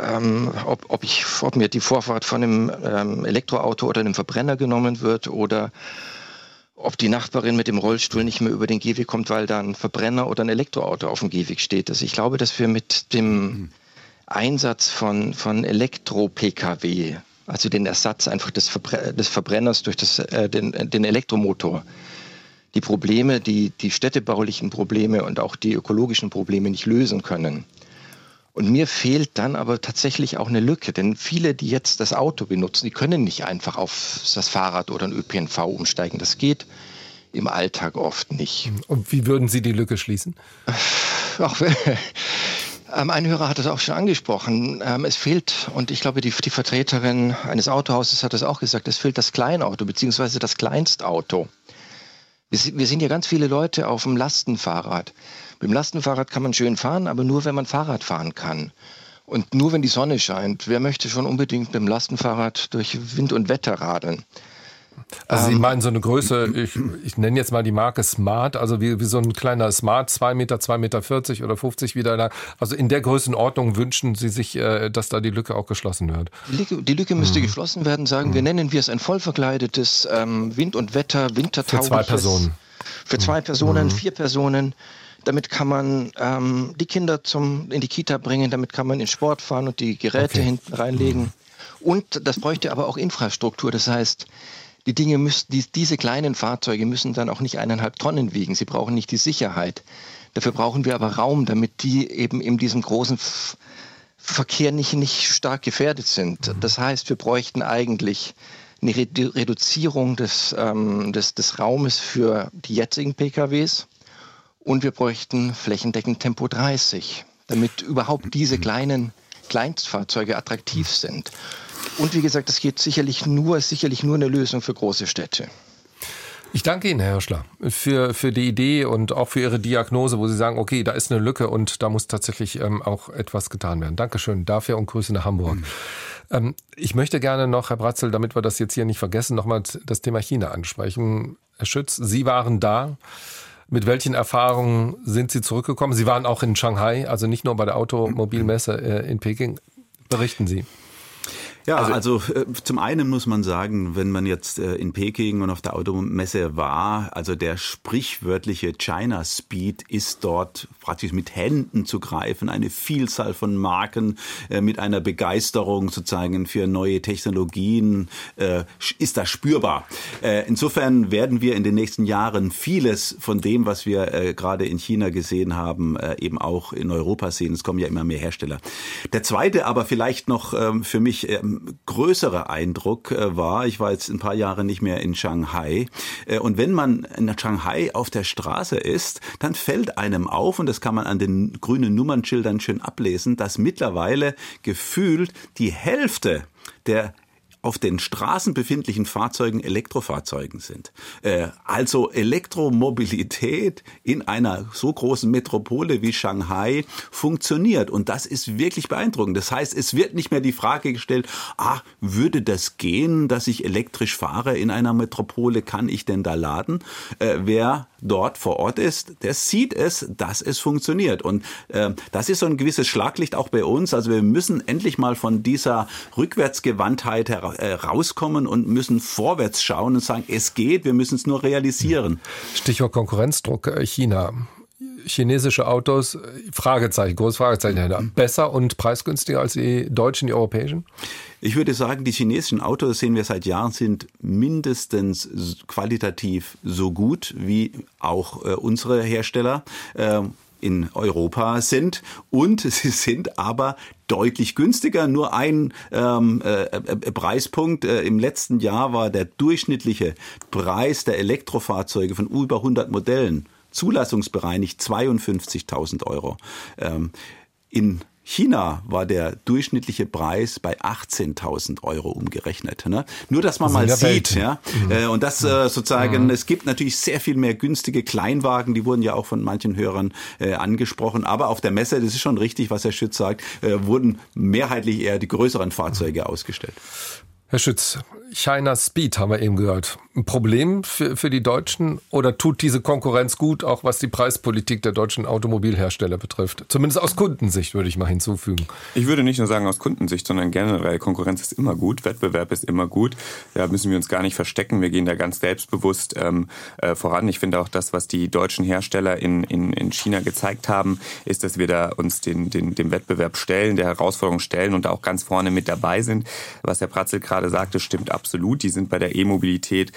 mir die Vorfahrt von einem Elektroauto oder einem Verbrenner genommen wird oder ob die Nachbarin mit dem Rollstuhl nicht mehr über den Gehweg kommt, weil da ein Verbrenner oder ein Elektroauto auf dem Gehweg steht. Also ich glaube, dass wir mit dem Einsatz von Elektro-Pkw, also den Ersatz einfach des Verbrenners durch den Elektromotor, die Probleme, die städtebaulichen Probleme und auch die ökologischen Probleme nicht lösen können. Und mir fehlt dann aber tatsächlich auch eine Lücke, denn viele, die jetzt das Auto benutzen, die können nicht einfach auf das Fahrrad oder ein ÖPNV umsteigen. Das geht im Alltag oft nicht. Und wie würden Sie die Lücke schließen? Ein Hörer hat es auch schon angesprochen. Es fehlt, und ich glaube, die Vertreterin eines Autohauses hat es auch gesagt, es fehlt das Kleinauto bzw. das Kleinstauto. Wir sind ja ganz viele Leute auf dem Lastenfahrrad. Mit dem Lastenfahrrad kann man schön fahren, aber nur, wenn man Fahrrad fahren kann. Und nur, wenn die Sonne scheint. Wer möchte schon unbedingt mit dem Lastenfahrrad durch Wind und Wetter radeln? Also Sie meinen so eine Größe, ich nenne jetzt mal die Marke Smart, also wie so ein kleiner Smart, 2 Meter, 2,40 Meter oder 50 wieder lang. Also in der Größenordnung wünschen Sie sich, dass da die Lücke auch geschlossen wird? Die Lücke müsste geschlossen werden, nennen wir es ein vollverkleidetes Wind- und Wetter, wintertaugliches. Für 2 Personen. Für 2 Personen, 4 Personen. Damit kann man die Kinder in die Kita bringen, damit kann man in Sport fahren und die Geräte hinten reinlegen. Und das bräuchte aber auch Infrastruktur, das heißt, diese kleinen Fahrzeuge müssen dann auch nicht 1,5 Tonnen wiegen. Sie brauchen nicht die Sicherheit. Dafür brauchen wir aber Raum, damit die eben in diesem großen Verkehr nicht stark gefährdet sind. Das heißt, wir bräuchten eigentlich eine Reduzierung des Raumes für die jetzigen PKWs und wir bräuchten flächendeckend Tempo 30, damit überhaupt diese Kleinstfahrzeuge attraktiv sind. Und wie gesagt, das ist sicherlich nur eine Lösung für große Städte. Ich danke Ihnen, Herr Hirschler, für die Idee und auch für Ihre Diagnose, wo Sie sagen, okay, da ist eine Lücke und da muss tatsächlich auch etwas getan werden. Dankeschön dafür und Grüße nach Hamburg. Ich möchte gerne noch, Herr Bratzel, damit wir das jetzt hier nicht vergessen, nochmal das Thema China ansprechen. Herr Schütz, Sie waren da. Mit welchen Erfahrungen sind Sie zurückgekommen? Sie waren auch in Shanghai, also nicht nur bei der Automobilmesse in Peking. Berichten Sie. Ja, also zum einen muss man sagen, wenn man jetzt in Peking und auf der Automesse war, also der sprichwörtliche China Speed ist dort praktisch mit Händen zu greifen, eine Vielzahl von Marken mit einer Begeisterung sozusagen für neue Technologien ist da spürbar. Insofern werden wir in den nächsten Jahren vieles von dem, was wir gerade in China gesehen haben, eben auch in Europa sehen. Es kommen ja immer mehr Hersteller. Der zweite aber vielleicht noch für mich größerer Eindruck war, ich war jetzt ein paar Jahre nicht mehr in Shanghai, und wenn man in Shanghai auf der Straße ist, dann fällt einem auf, und das kann man an den grünen Nummernschildern schön ablesen, dass mittlerweile gefühlt die Hälfte der auf den Straßen befindlichen Fahrzeugen Elektrofahrzeugen sind. Also Elektromobilität in einer so großen Metropole wie Shanghai funktioniert. Und das ist wirklich beeindruckend. Das heißt, es wird nicht mehr die Frage gestellt, würde das gehen, dass ich elektrisch fahre in einer Metropole? Kann ich denn da laden? Wer dort vor Ort ist, der sieht es, dass es funktioniert. Und das ist so ein gewisses Schlaglicht auch bei uns. Also wir müssen endlich mal von dieser Rückwärtsgewandtheit rauskommen und müssen vorwärts schauen und sagen, es geht, wir müssen es nur realisieren. Stichwort Konkurrenzdruck, China. Chinesische Autos, Fragezeichen, großes Fragezeichen, besser und preisgünstiger als die deutschen, die europäischen? Ich würde sagen, die chinesischen Autos, sehen wir seit Jahren, sind mindestens qualitativ so gut wie auch unsere Hersteller in Europa sind, und sie sind aber deutlich günstiger. Nur ein Preispunkt. Im letzten Jahr war der durchschnittliche Preis der Elektrofahrzeuge von über 100 Modellen zulassungsbereinigt 52.000 Euro. In China war der durchschnittliche Preis bei 18.000 Euro umgerechnet. Ne? Nur, dass man mal sieht. Ja? Und das sozusagen, es gibt natürlich sehr viel mehr günstige Kleinwagen, die wurden ja auch von manchen Hörern angesprochen. Aber auf der Messe, das ist schon richtig, was Herr Schütz sagt, wurden mehrheitlich eher die größeren Fahrzeuge ausgestellt. Herr Schütz, China Speed haben wir eben gehört. Ein Problem für die Deutschen oder tut diese Konkurrenz gut, auch was die Preispolitik der deutschen Automobilhersteller betrifft? Zumindest aus Kundensicht würde ich mal hinzufügen. Ich würde nicht nur sagen aus Kundensicht, sondern generell. Konkurrenz ist immer gut, Wettbewerb ist immer gut. Da müssen wir uns gar nicht verstecken. Wir gehen da ganz selbstbewusst voran. Ich finde auch das, was die deutschen Hersteller in China gezeigt haben, ist, dass wir da uns dem Wettbewerb stellen, der Herausforderung stellen und auch ganz vorne mit dabei sind. Was Herr Pratzel gerade sagte, stimmt absolut. Die sind bei der E-Mobilität,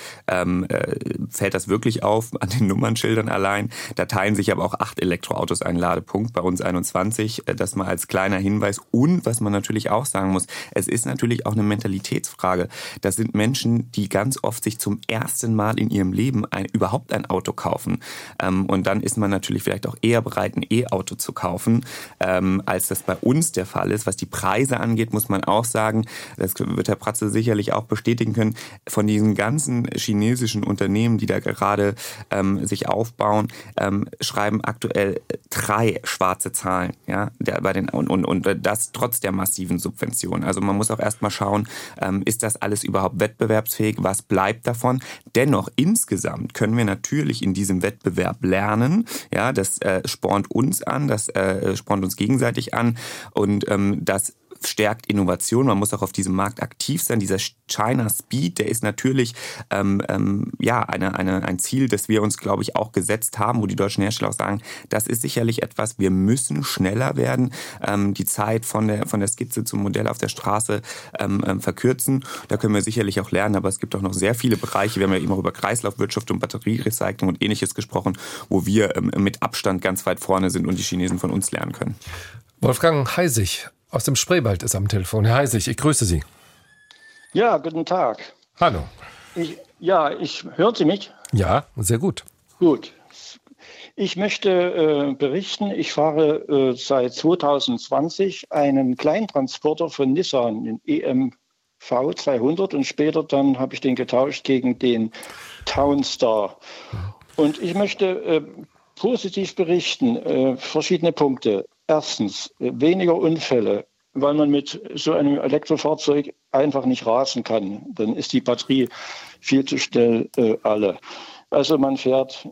fällt das wirklich auf an den Nummernschildern allein. Da teilen sich aber auch 8 Elektroautos einen Ladepunkt, bei uns 21. Das mal als kleiner Hinweis. Und was man natürlich auch sagen muss, es ist natürlich auch eine Mentalitätsfrage. Das sind Menschen, die ganz oft sich zum ersten Mal in ihrem Leben überhaupt ein Auto kaufen. Und dann ist man natürlich vielleicht auch eher bereit, ein E-Auto zu kaufen, als das bei uns der Fall ist. Was die Preise angeht, muss man auch sagen, das wird Herr Pratzel sicherlich auch bestätigen können, von diesen ganzen chinesischen Unternehmen, die da gerade sich aufbauen, schreiben aktuell 3 schwarze Zahlen, ja, bei den und das trotz der massiven Subventionen. Also man muss auch erstmal schauen, ist das alles überhaupt wettbewerbsfähig? Was bleibt davon? Dennoch insgesamt können wir natürlich in diesem Wettbewerb lernen. Ja, das spornt uns an, das spornt uns gegenseitig an und das stärkt Innovation. Man muss auch auf diesem Markt aktiv sein. Dieser China Speed, der ist natürlich ein Ziel, das wir uns, glaube ich, auch gesetzt haben, wo die deutschen Hersteller auch sagen, das ist sicherlich etwas, wir müssen schneller werden, die Zeit von der Skizze zum Modell auf der Straße verkürzen. Da können wir sicherlich auch lernen, aber es gibt auch noch sehr viele Bereiche. Wir haben ja immer über Kreislaufwirtschaft und Batterierecycling und Ähnliches gesprochen, wo wir mit Abstand ganz weit vorne sind und die Chinesen von uns lernen können. Wolfgang Heisig aus dem Spreewald ist am Telefon. Herr Heisig, ich grüße Sie. Ja, guten Tag. Hallo. Hören Sie mich? Ja, sehr gut. Gut. Ich möchte berichten, ich fahre seit 2020 einen Kleintransporter von Nissan, den EMV 200 und später dann habe ich den getauscht gegen den Townstar. Und ich möchte positiv berichten, verschiedene Punkte. Erstens, weniger Unfälle, weil man mit so einem Elektrofahrzeug einfach nicht rasen kann. Dann ist die Batterie viel zu schnell alle. Also man fährt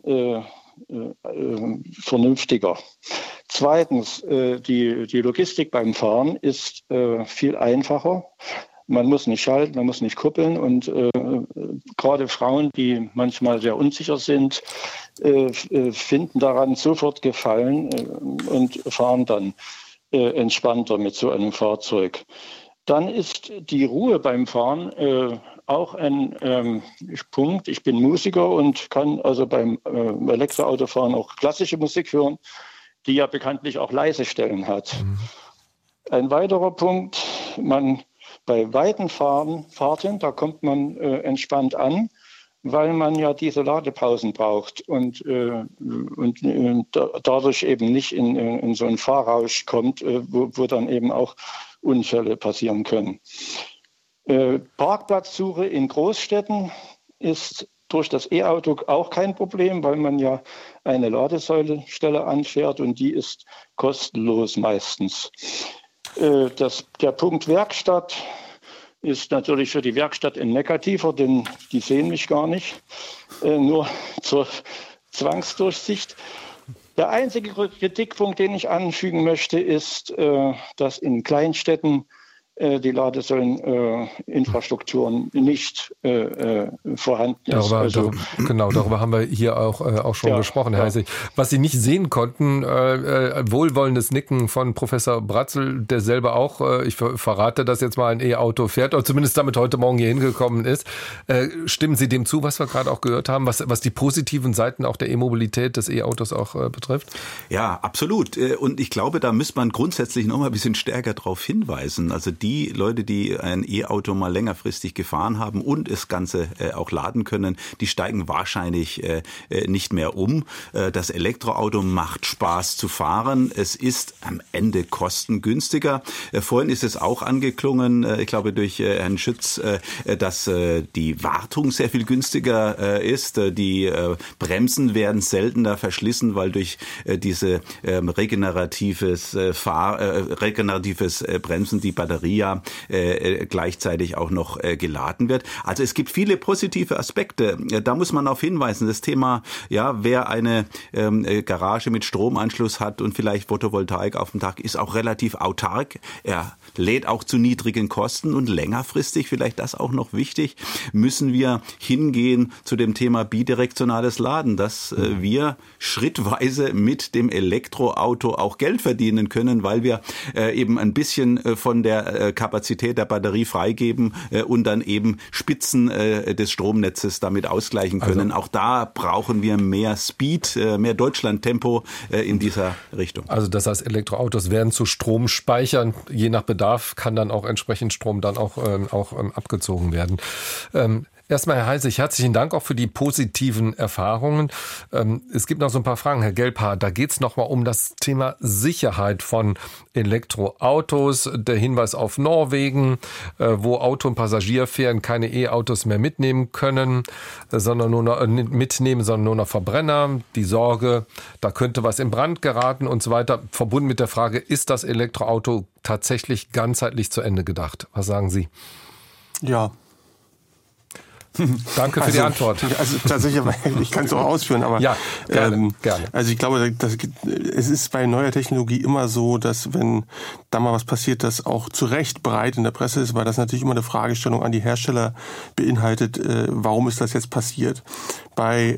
vernünftiger. Zweitens, die Logistik beim Fahren ist viel einfacher. Man muss nicht schalten, man muss nicht kuppeln und gerade Frauen, die manchmal sehr unsicher sind, finden daran sofort Gefallen und fahren dann entspannter mit so einem Fahrzeug. Dann ist die Ruhe beim Fahren auch ein Punkt. Ich bin Musiker und kann also beim Elektroautofahren auch klassische Musik hören, die ja bekanntlich auch leise Stellen hat. Ein weiterer Punkt, bei weiten Fahrten, da kommt man entspannt an, weil man ja diese Ladepausen braucht und dadurch eben nicht in so einen Fahrrausch kommt, wo dann eben auch Unfälle passieren können. Parkplatzsuche in Großstädten ist durch das E-Auto auch kein Problem, weil man ja eine Ladesäulestelle anfährt und die ist kostenlos meistens. Der Punkt Werkstatt ist natürlich für die Werkstatt ein negativer, denn die sehen mich gar nicht, nur zur Zwangsdurchsicht. Der einzige Kritikpunkt, den ich anfügen möchte, ist, dass in Kleinstädten die Ladesäuleninfrastrukturen nicht vorhanden ist. Darüber haben wir hier auch schon gesprochen, Herr Heisig. Was Sie nicht sehen konnten, wohlwollendes Nicken von Professor Pratzel, der selber auch, ich verrate das jetzt mal, ein E-Auto fährt, oder zumindest damit heute Morgen hier hingekommen ist. Stimmen Sie dem zu, was wir gerade auch gehört haben, was die positiven Seiten auch der E-Mobilität des E-Autos auch betrifft? Ja, absolut. Und ich glaube, da muss man grundsätzlich noch mal ein bisschen stärker darauf hinweisen. Also die die Leute, die ein E-Auto mal längerfristig gefahren haben und das Ganze auch laden können, die steigen wahrscheinlich nicht mehr um. Das Elektroauto macht Spaß zu fahren. Es ist am Ende kostengünstiger. Vorhin ist es auch angeklungen, ich glaube durch Herrn Schütz, dass die Wartung sehr viel günstiger ist. Die Bremsen werden seltener verschlissen, weil durch diese regeneratives Bremsen die Batterie ja gleichzeitig auch noch geladen wird. Also es gibt viele positive Aspekte. Da muss man darauf hinweisen. Das Thema, ja, wer eine Garage mit Stromanschluss hat und vielleicht Photovoltaik auf dem Dach, ist auch relativ autark. Er lädt auch zu niedrigen Kosten und längerfristig, vielleicht das auch noch wichtig, müssen wir hingehen zu dem Thema bidirektionales Laden, dass wir schrittweise mit dem Elektroauto auch Geld verdienen können, weil wir eben ein bisschen von der Kapazität der Batterie freigeben und dann eben Spitzen des Stromnetzes damit ausgleichen können. Also, auch da brauchen wir mehr Speed, mehr Deutschlandtempo in dieser Richtung. Also das heißt, Elektroautos werden zu Stromspeichern. Je nach Bedarf kann dann auch entsprechend Strom dann auch abgezogen werden. Erstmal, Herr Heisig, herzlichen Dank auch für die positiven Erfahrungen. Es gibt noch so ein paar Fragen, Herr Gelbhaar. Da geht es nochmal um das Thema Sicherheit von Elektroautos. Der Hinweis auf Norwegen, wo Auto- und Passagierfähren keine E-Autos mehr mitnehmen können, sondern nur noch Verbrenner. Die Sorge, da könnte was in Brand geraten und so weiter. Verbunden mit der Frage, ist das Elektroauto tatsächlich ganzheitlich zu Ende gedacht? Was sagen Sie? Ja. Danke für die Antwort. Also tatsächlich, ich kann es auch ausführen, aber ja, gerne. Also ich glaube, es ist bei neuer Technologie immer so, dass wenn da mal was passiert, das auch zu Recht breit in der Presse ist, weil das natürlich immer eine Fragestellung an die Hersteller beinhaltet, warum ist das jetzt passiert? Bei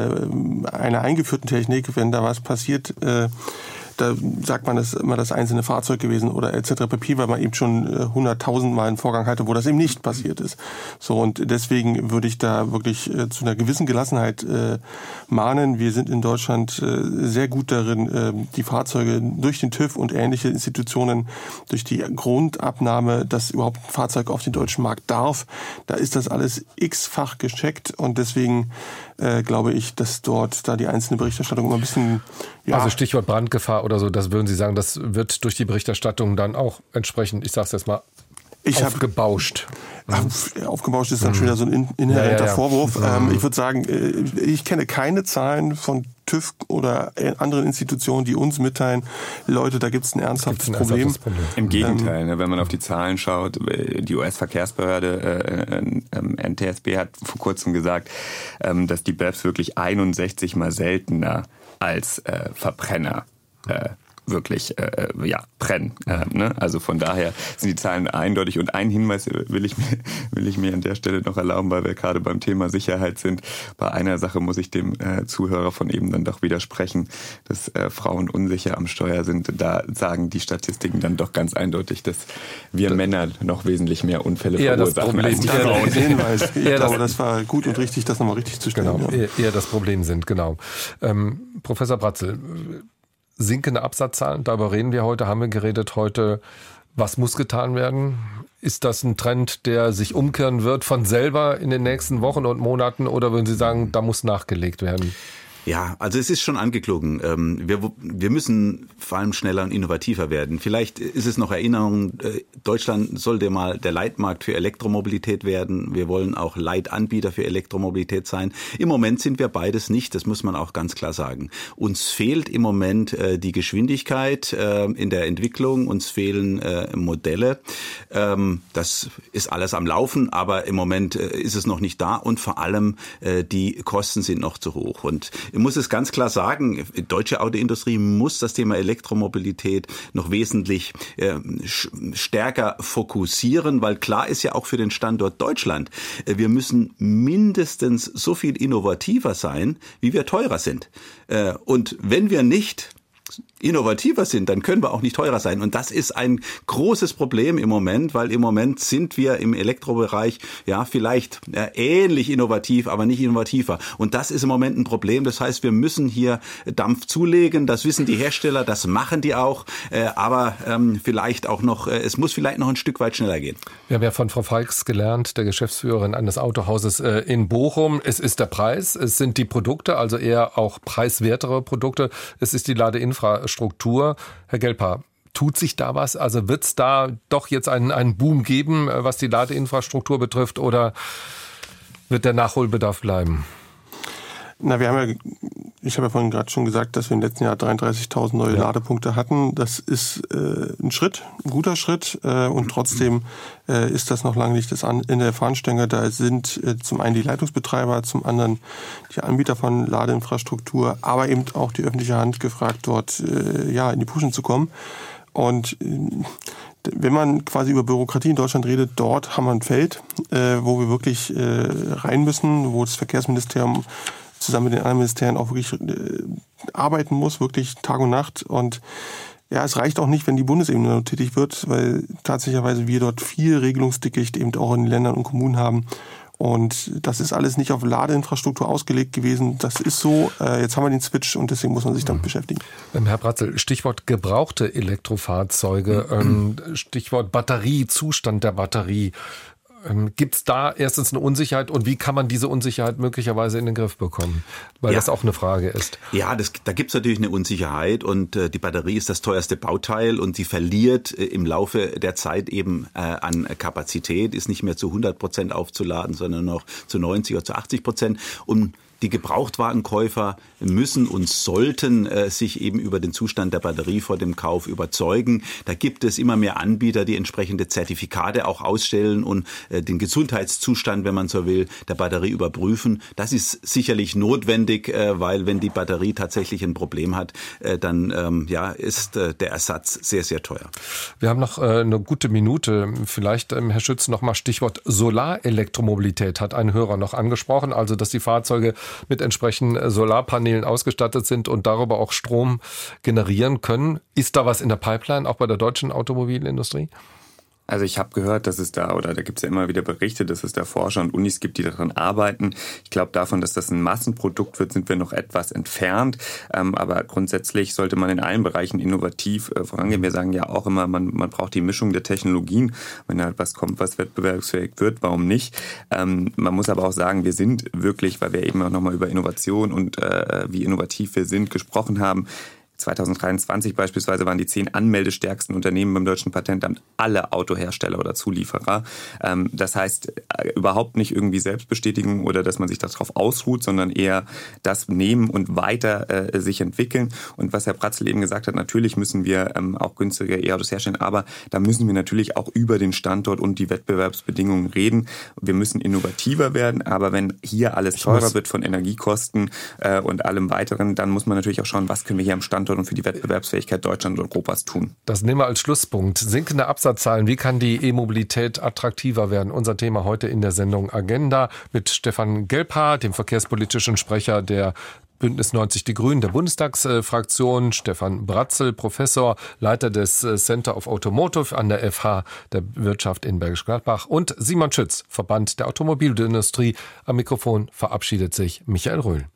einer eingeführten Technik, wenn da was passiert, da sagt man, das ist immer das einzelne Fahrzeug gewesen oder etc. pp., weil man eben schon 100.000 Mal einen Vorgang hatte, wo das eben nicht passiert ist. So, und deswegen würde ich da wirklich zu einer gewissen Gelassenheit mahnen. Wir sind in Deutschland sehr gut darin, die Fahrzeuge durch den TÜV und ähnliche Institutionen, durch die Grundabnahme, dass überhaupt ein Fahrzeug auf den deutschen Markt darf, da ist das alles x-fach gecheckt und deswegen glaube ich, dass dort da die einzelne Berichterstattung immer ein bisschen... Ja, also Stichwort Brandgefahr oder so, das würden Sie sagen, das wird durch die Berichterstattung dann auch entsprechend, ich sage es jetzt mal, aufgebauscht. Aufgebauscht ist dann schon wieder so ein inhärenter Vorwurf. Ich würde sagen, ich kenne keine Zahlen von TÜV oder anderen Institutionen, die uns mitteilen, Leute, da gibt es ein ernsthaftes Problem. Im Gegenteil, wenn man auf die Zahlen schaut, die US-Verkehrsbehörde NTSB hat vor kurzem gesagt, dass die BEVs wirklich 61 mal seltener als Verbrenner wirklich brennen. Also von daher sind die Zahlen eindeutig. Und einen Hinweis will ich mir an der Stelle noch erlauben, weil wir gerade beim Thema Sicherheit sind. Bei einer Sache muss ich dem Zuhörer von eben dann doch widersprechen, dass Frauen unsicher am Steuer sind. Da sagen die Statistiken dann doch ganz eindeutig, dass wir Männer noch wesentlich mehr Unfälle verursachen als die Frauen. Ich glaube, das war gut und richtig, das nochmal richtig zu stellen. Genau, eher das Problem sind, genau. Professor Bratzel, sinkende Absatzzahlen, darüber reden wir heute, haben wir geredet heute. Was muss getan werden? Ist das ein Trend, der sich umkehren wird von selber in den nächsten Wochen und Monaten oder würden Sie sagen, da muss nachgelegt werden? Ja, also es ist schon angeklungen. Wir müssen vor allem schneller und innovativer werden. Vielleicht ist es noch Erinnerung, Deutschland sollte mal der Leitmarkt für Elektromobilität werden. Wir wollen auch Leitanbieter für Elektromobilität sein. Im Moment sind wir beides nicht, das muss man auch ganz klar sagen. Uns fehlt im Moment die Geschwindigkeit in der Entwicklung, uns fehlen Modelle. Das ist alles am Laufen, aber im Moment ist es noch nicht da und vor allem die Kosten sind noch zu hoch. Und ich muss es ganz klar sagen, die deutsche Autoindustrie muss das Thema Elektromobilität noch wesentlich stärker fokussieren, weil klar ist ja auch für den Standort Deutschland, wir müssen mindestens so viel innovativer sein, wie wir teurer sind. Und wenn wir nicht innovativer sind, dann können wir auch nicht teurer sein. Und das ist ein großes Problem im Moment, weil im Moment sind wir im Elektrobereich vielleicht ähnlich innovativ, aber nicht innovativer. Und das ist im Moment ein Problem. Das heißt, wir müssen hier Dampf zulegen. Das wissen die Hersteller, das machen die auch. Aber vielleicht auch noch, es muss vielleicht noch ein Stück weit schneller gehen. Wir haben ja von Frau Feix gelernt, der Geschäftsführerin eines Autohauses in Bochum. Es ist der Preis, es sind die Produkte, also eher auch preiswertere Produkte. Es ist die Ladeinfrastruktur. Herr Gelper, tut sich da was? Also wird es da doch jetzt einen Boom geben, was die Ladeinfrastruktur betrifft, oder wird der Nachholbedarf bleiben? Na, ich habe ja vorhin gerade schon gesagt, dass wir im letzten Jahr 33.000 neue Ladepunkte hatten. Das ist ein guter Schritt. Und trotzdem ist das noch lange nicht das Ende der Fahnenstange. Da sind zum einen die Leitungsbetreiber, zum anderen die Anbieter von Ladeinfrastruktur, aber eben auch die öffentliche Hand gefragt, dort in die Puschen zu kommen. Und wenn man quasi über Bürokratie in Deutschland redet, dort haben wir ein Feld, wo wir wirklich rein müssen, wo das Verkehrsministerium zusammen mit den anderen Ministerien auch wirklich arbeiten muss, wirklich Tag und Nacht. Und es reicht auch nicht, wenn die Bundesebene noch tätig wird, weil tatsächlicherweise wir dort viel Regelungsdickicht eben auch in den Ländern und Kommunen haben. Und das ist alles nicht auf Ladeinfrastruktur ausgelegt gewesen. Das ist so. Jetzt haben wir den Switch und deswegen muss man sich damit beschäftigen. Herr Bratzel, Stichwort gebrauchte Elektrofahrzeuge, Stichwort Batterie, Zustand der Batterie. Gibt es da erstens eine Unsicherheit und wie kann man diese Unsicherheit möglicherweise in den Griff bekommen? Weil das auch eine Frage ist. Ja, da gibt es natürlich eine Unsicherheit und die Batterie ist das teuerste Bauteil und sie verliert im Laufe der Zeit eben an Kapazität, ist nicht mehr zu 100% aufzuladen, sondern noch zu 90 oder zu 80%. Und die Gebrauchtwagenkäufer müssen und sollten sich eben über den Zustand der Batterie vor dem Kauf überzeugen. Da gibt es immer mehr Anbieter, die entsprechende Zertifikate auch ausstellen und den Gesundheitszustand, wenn man so will, der Batterie überprüfen. Das ist sicherlich notwendig, weil wenn die Batterie tatsächlich ein Problem hat, dann ist der Ersatz sehr, sehr teuer. Wir haben noch eine gute Minute. Vielleicht, Herr Schütz, noch mal Stichwort Solarelektromobilität hat ein Hörer noch angesprochen. Also, dass die Fahrzeuge mit entsprechenden Solarpanelen ausgestattet sind und darüber auch Strom generieren können. Ist da was in der Pipeline, auch bei der deutschen Automobilindustrie? Also ich habe gehört, dass es da gibt es ja immer wieder Berichte, dass es da Forscher und Unis gibt, die daran arbeiten. Ich glaube, davon, dass das ein Massenprodukt wird, sind wir noch etwas entfernt. Aber grundsätzlich sollte man in allen Bereichen innovativ vorangehen. Wir sagen ja auch immer, man braucht die Mischung der Technologien. Wenn da etwas kommt, was wettbewerbsfähig wird, warum nicht? Man muss aber auch sagen, wir sind wirklich, weil wir eben auch nochmal über Innovation und wie innovativ wir sind gesprochen haben, 2023 beispielsweise waren die 10 anmeldestärksten Unternehmen beim Deutschen Patentamt alle Autohersteller oder Zulieferer. Das heißt, überhaupt nicht irgendwie Selbstbestätigung oder dass man sich darauf ausruht, sondern eher das nehmen und weiter sich entwickeln. Und was Herr Bratzel eben gesagt hat, natürlich müssen wir auch günstige E-Autos herstellen, aber da müssen wir natürlich auch über den Standort und die Wettbewerbsbedingungen reden. Wir müssen innovativer werden, aber wenn hier alles teurer wird von Energiekosten und allem weiteren, dann muss man natürlich auch schauen, was können wir hier am Standort und für die Wettbewerbsfähigkeit Deutschlands und Europas tun. Das nehmen wir als Schlusspunkt. Sinkende Absatzzahlen, wie kann die E-Mobilität attraktiver werden? Unser Thema heute in der Sendung Agenda mit Stefan Gelper, dem verkehrspolitischen Sprecher der Bündnis 90 Die Grünen der Bundestagsfraktion, Stefan Bratzel, Professor, Leiter des Center of Automotive an der FH der Wirtschaft in Bergisch Gladbach und Simon Schütz, Verband der Automobilindustrie. Am Mikrofon verabschiedet sich Michael Röhl.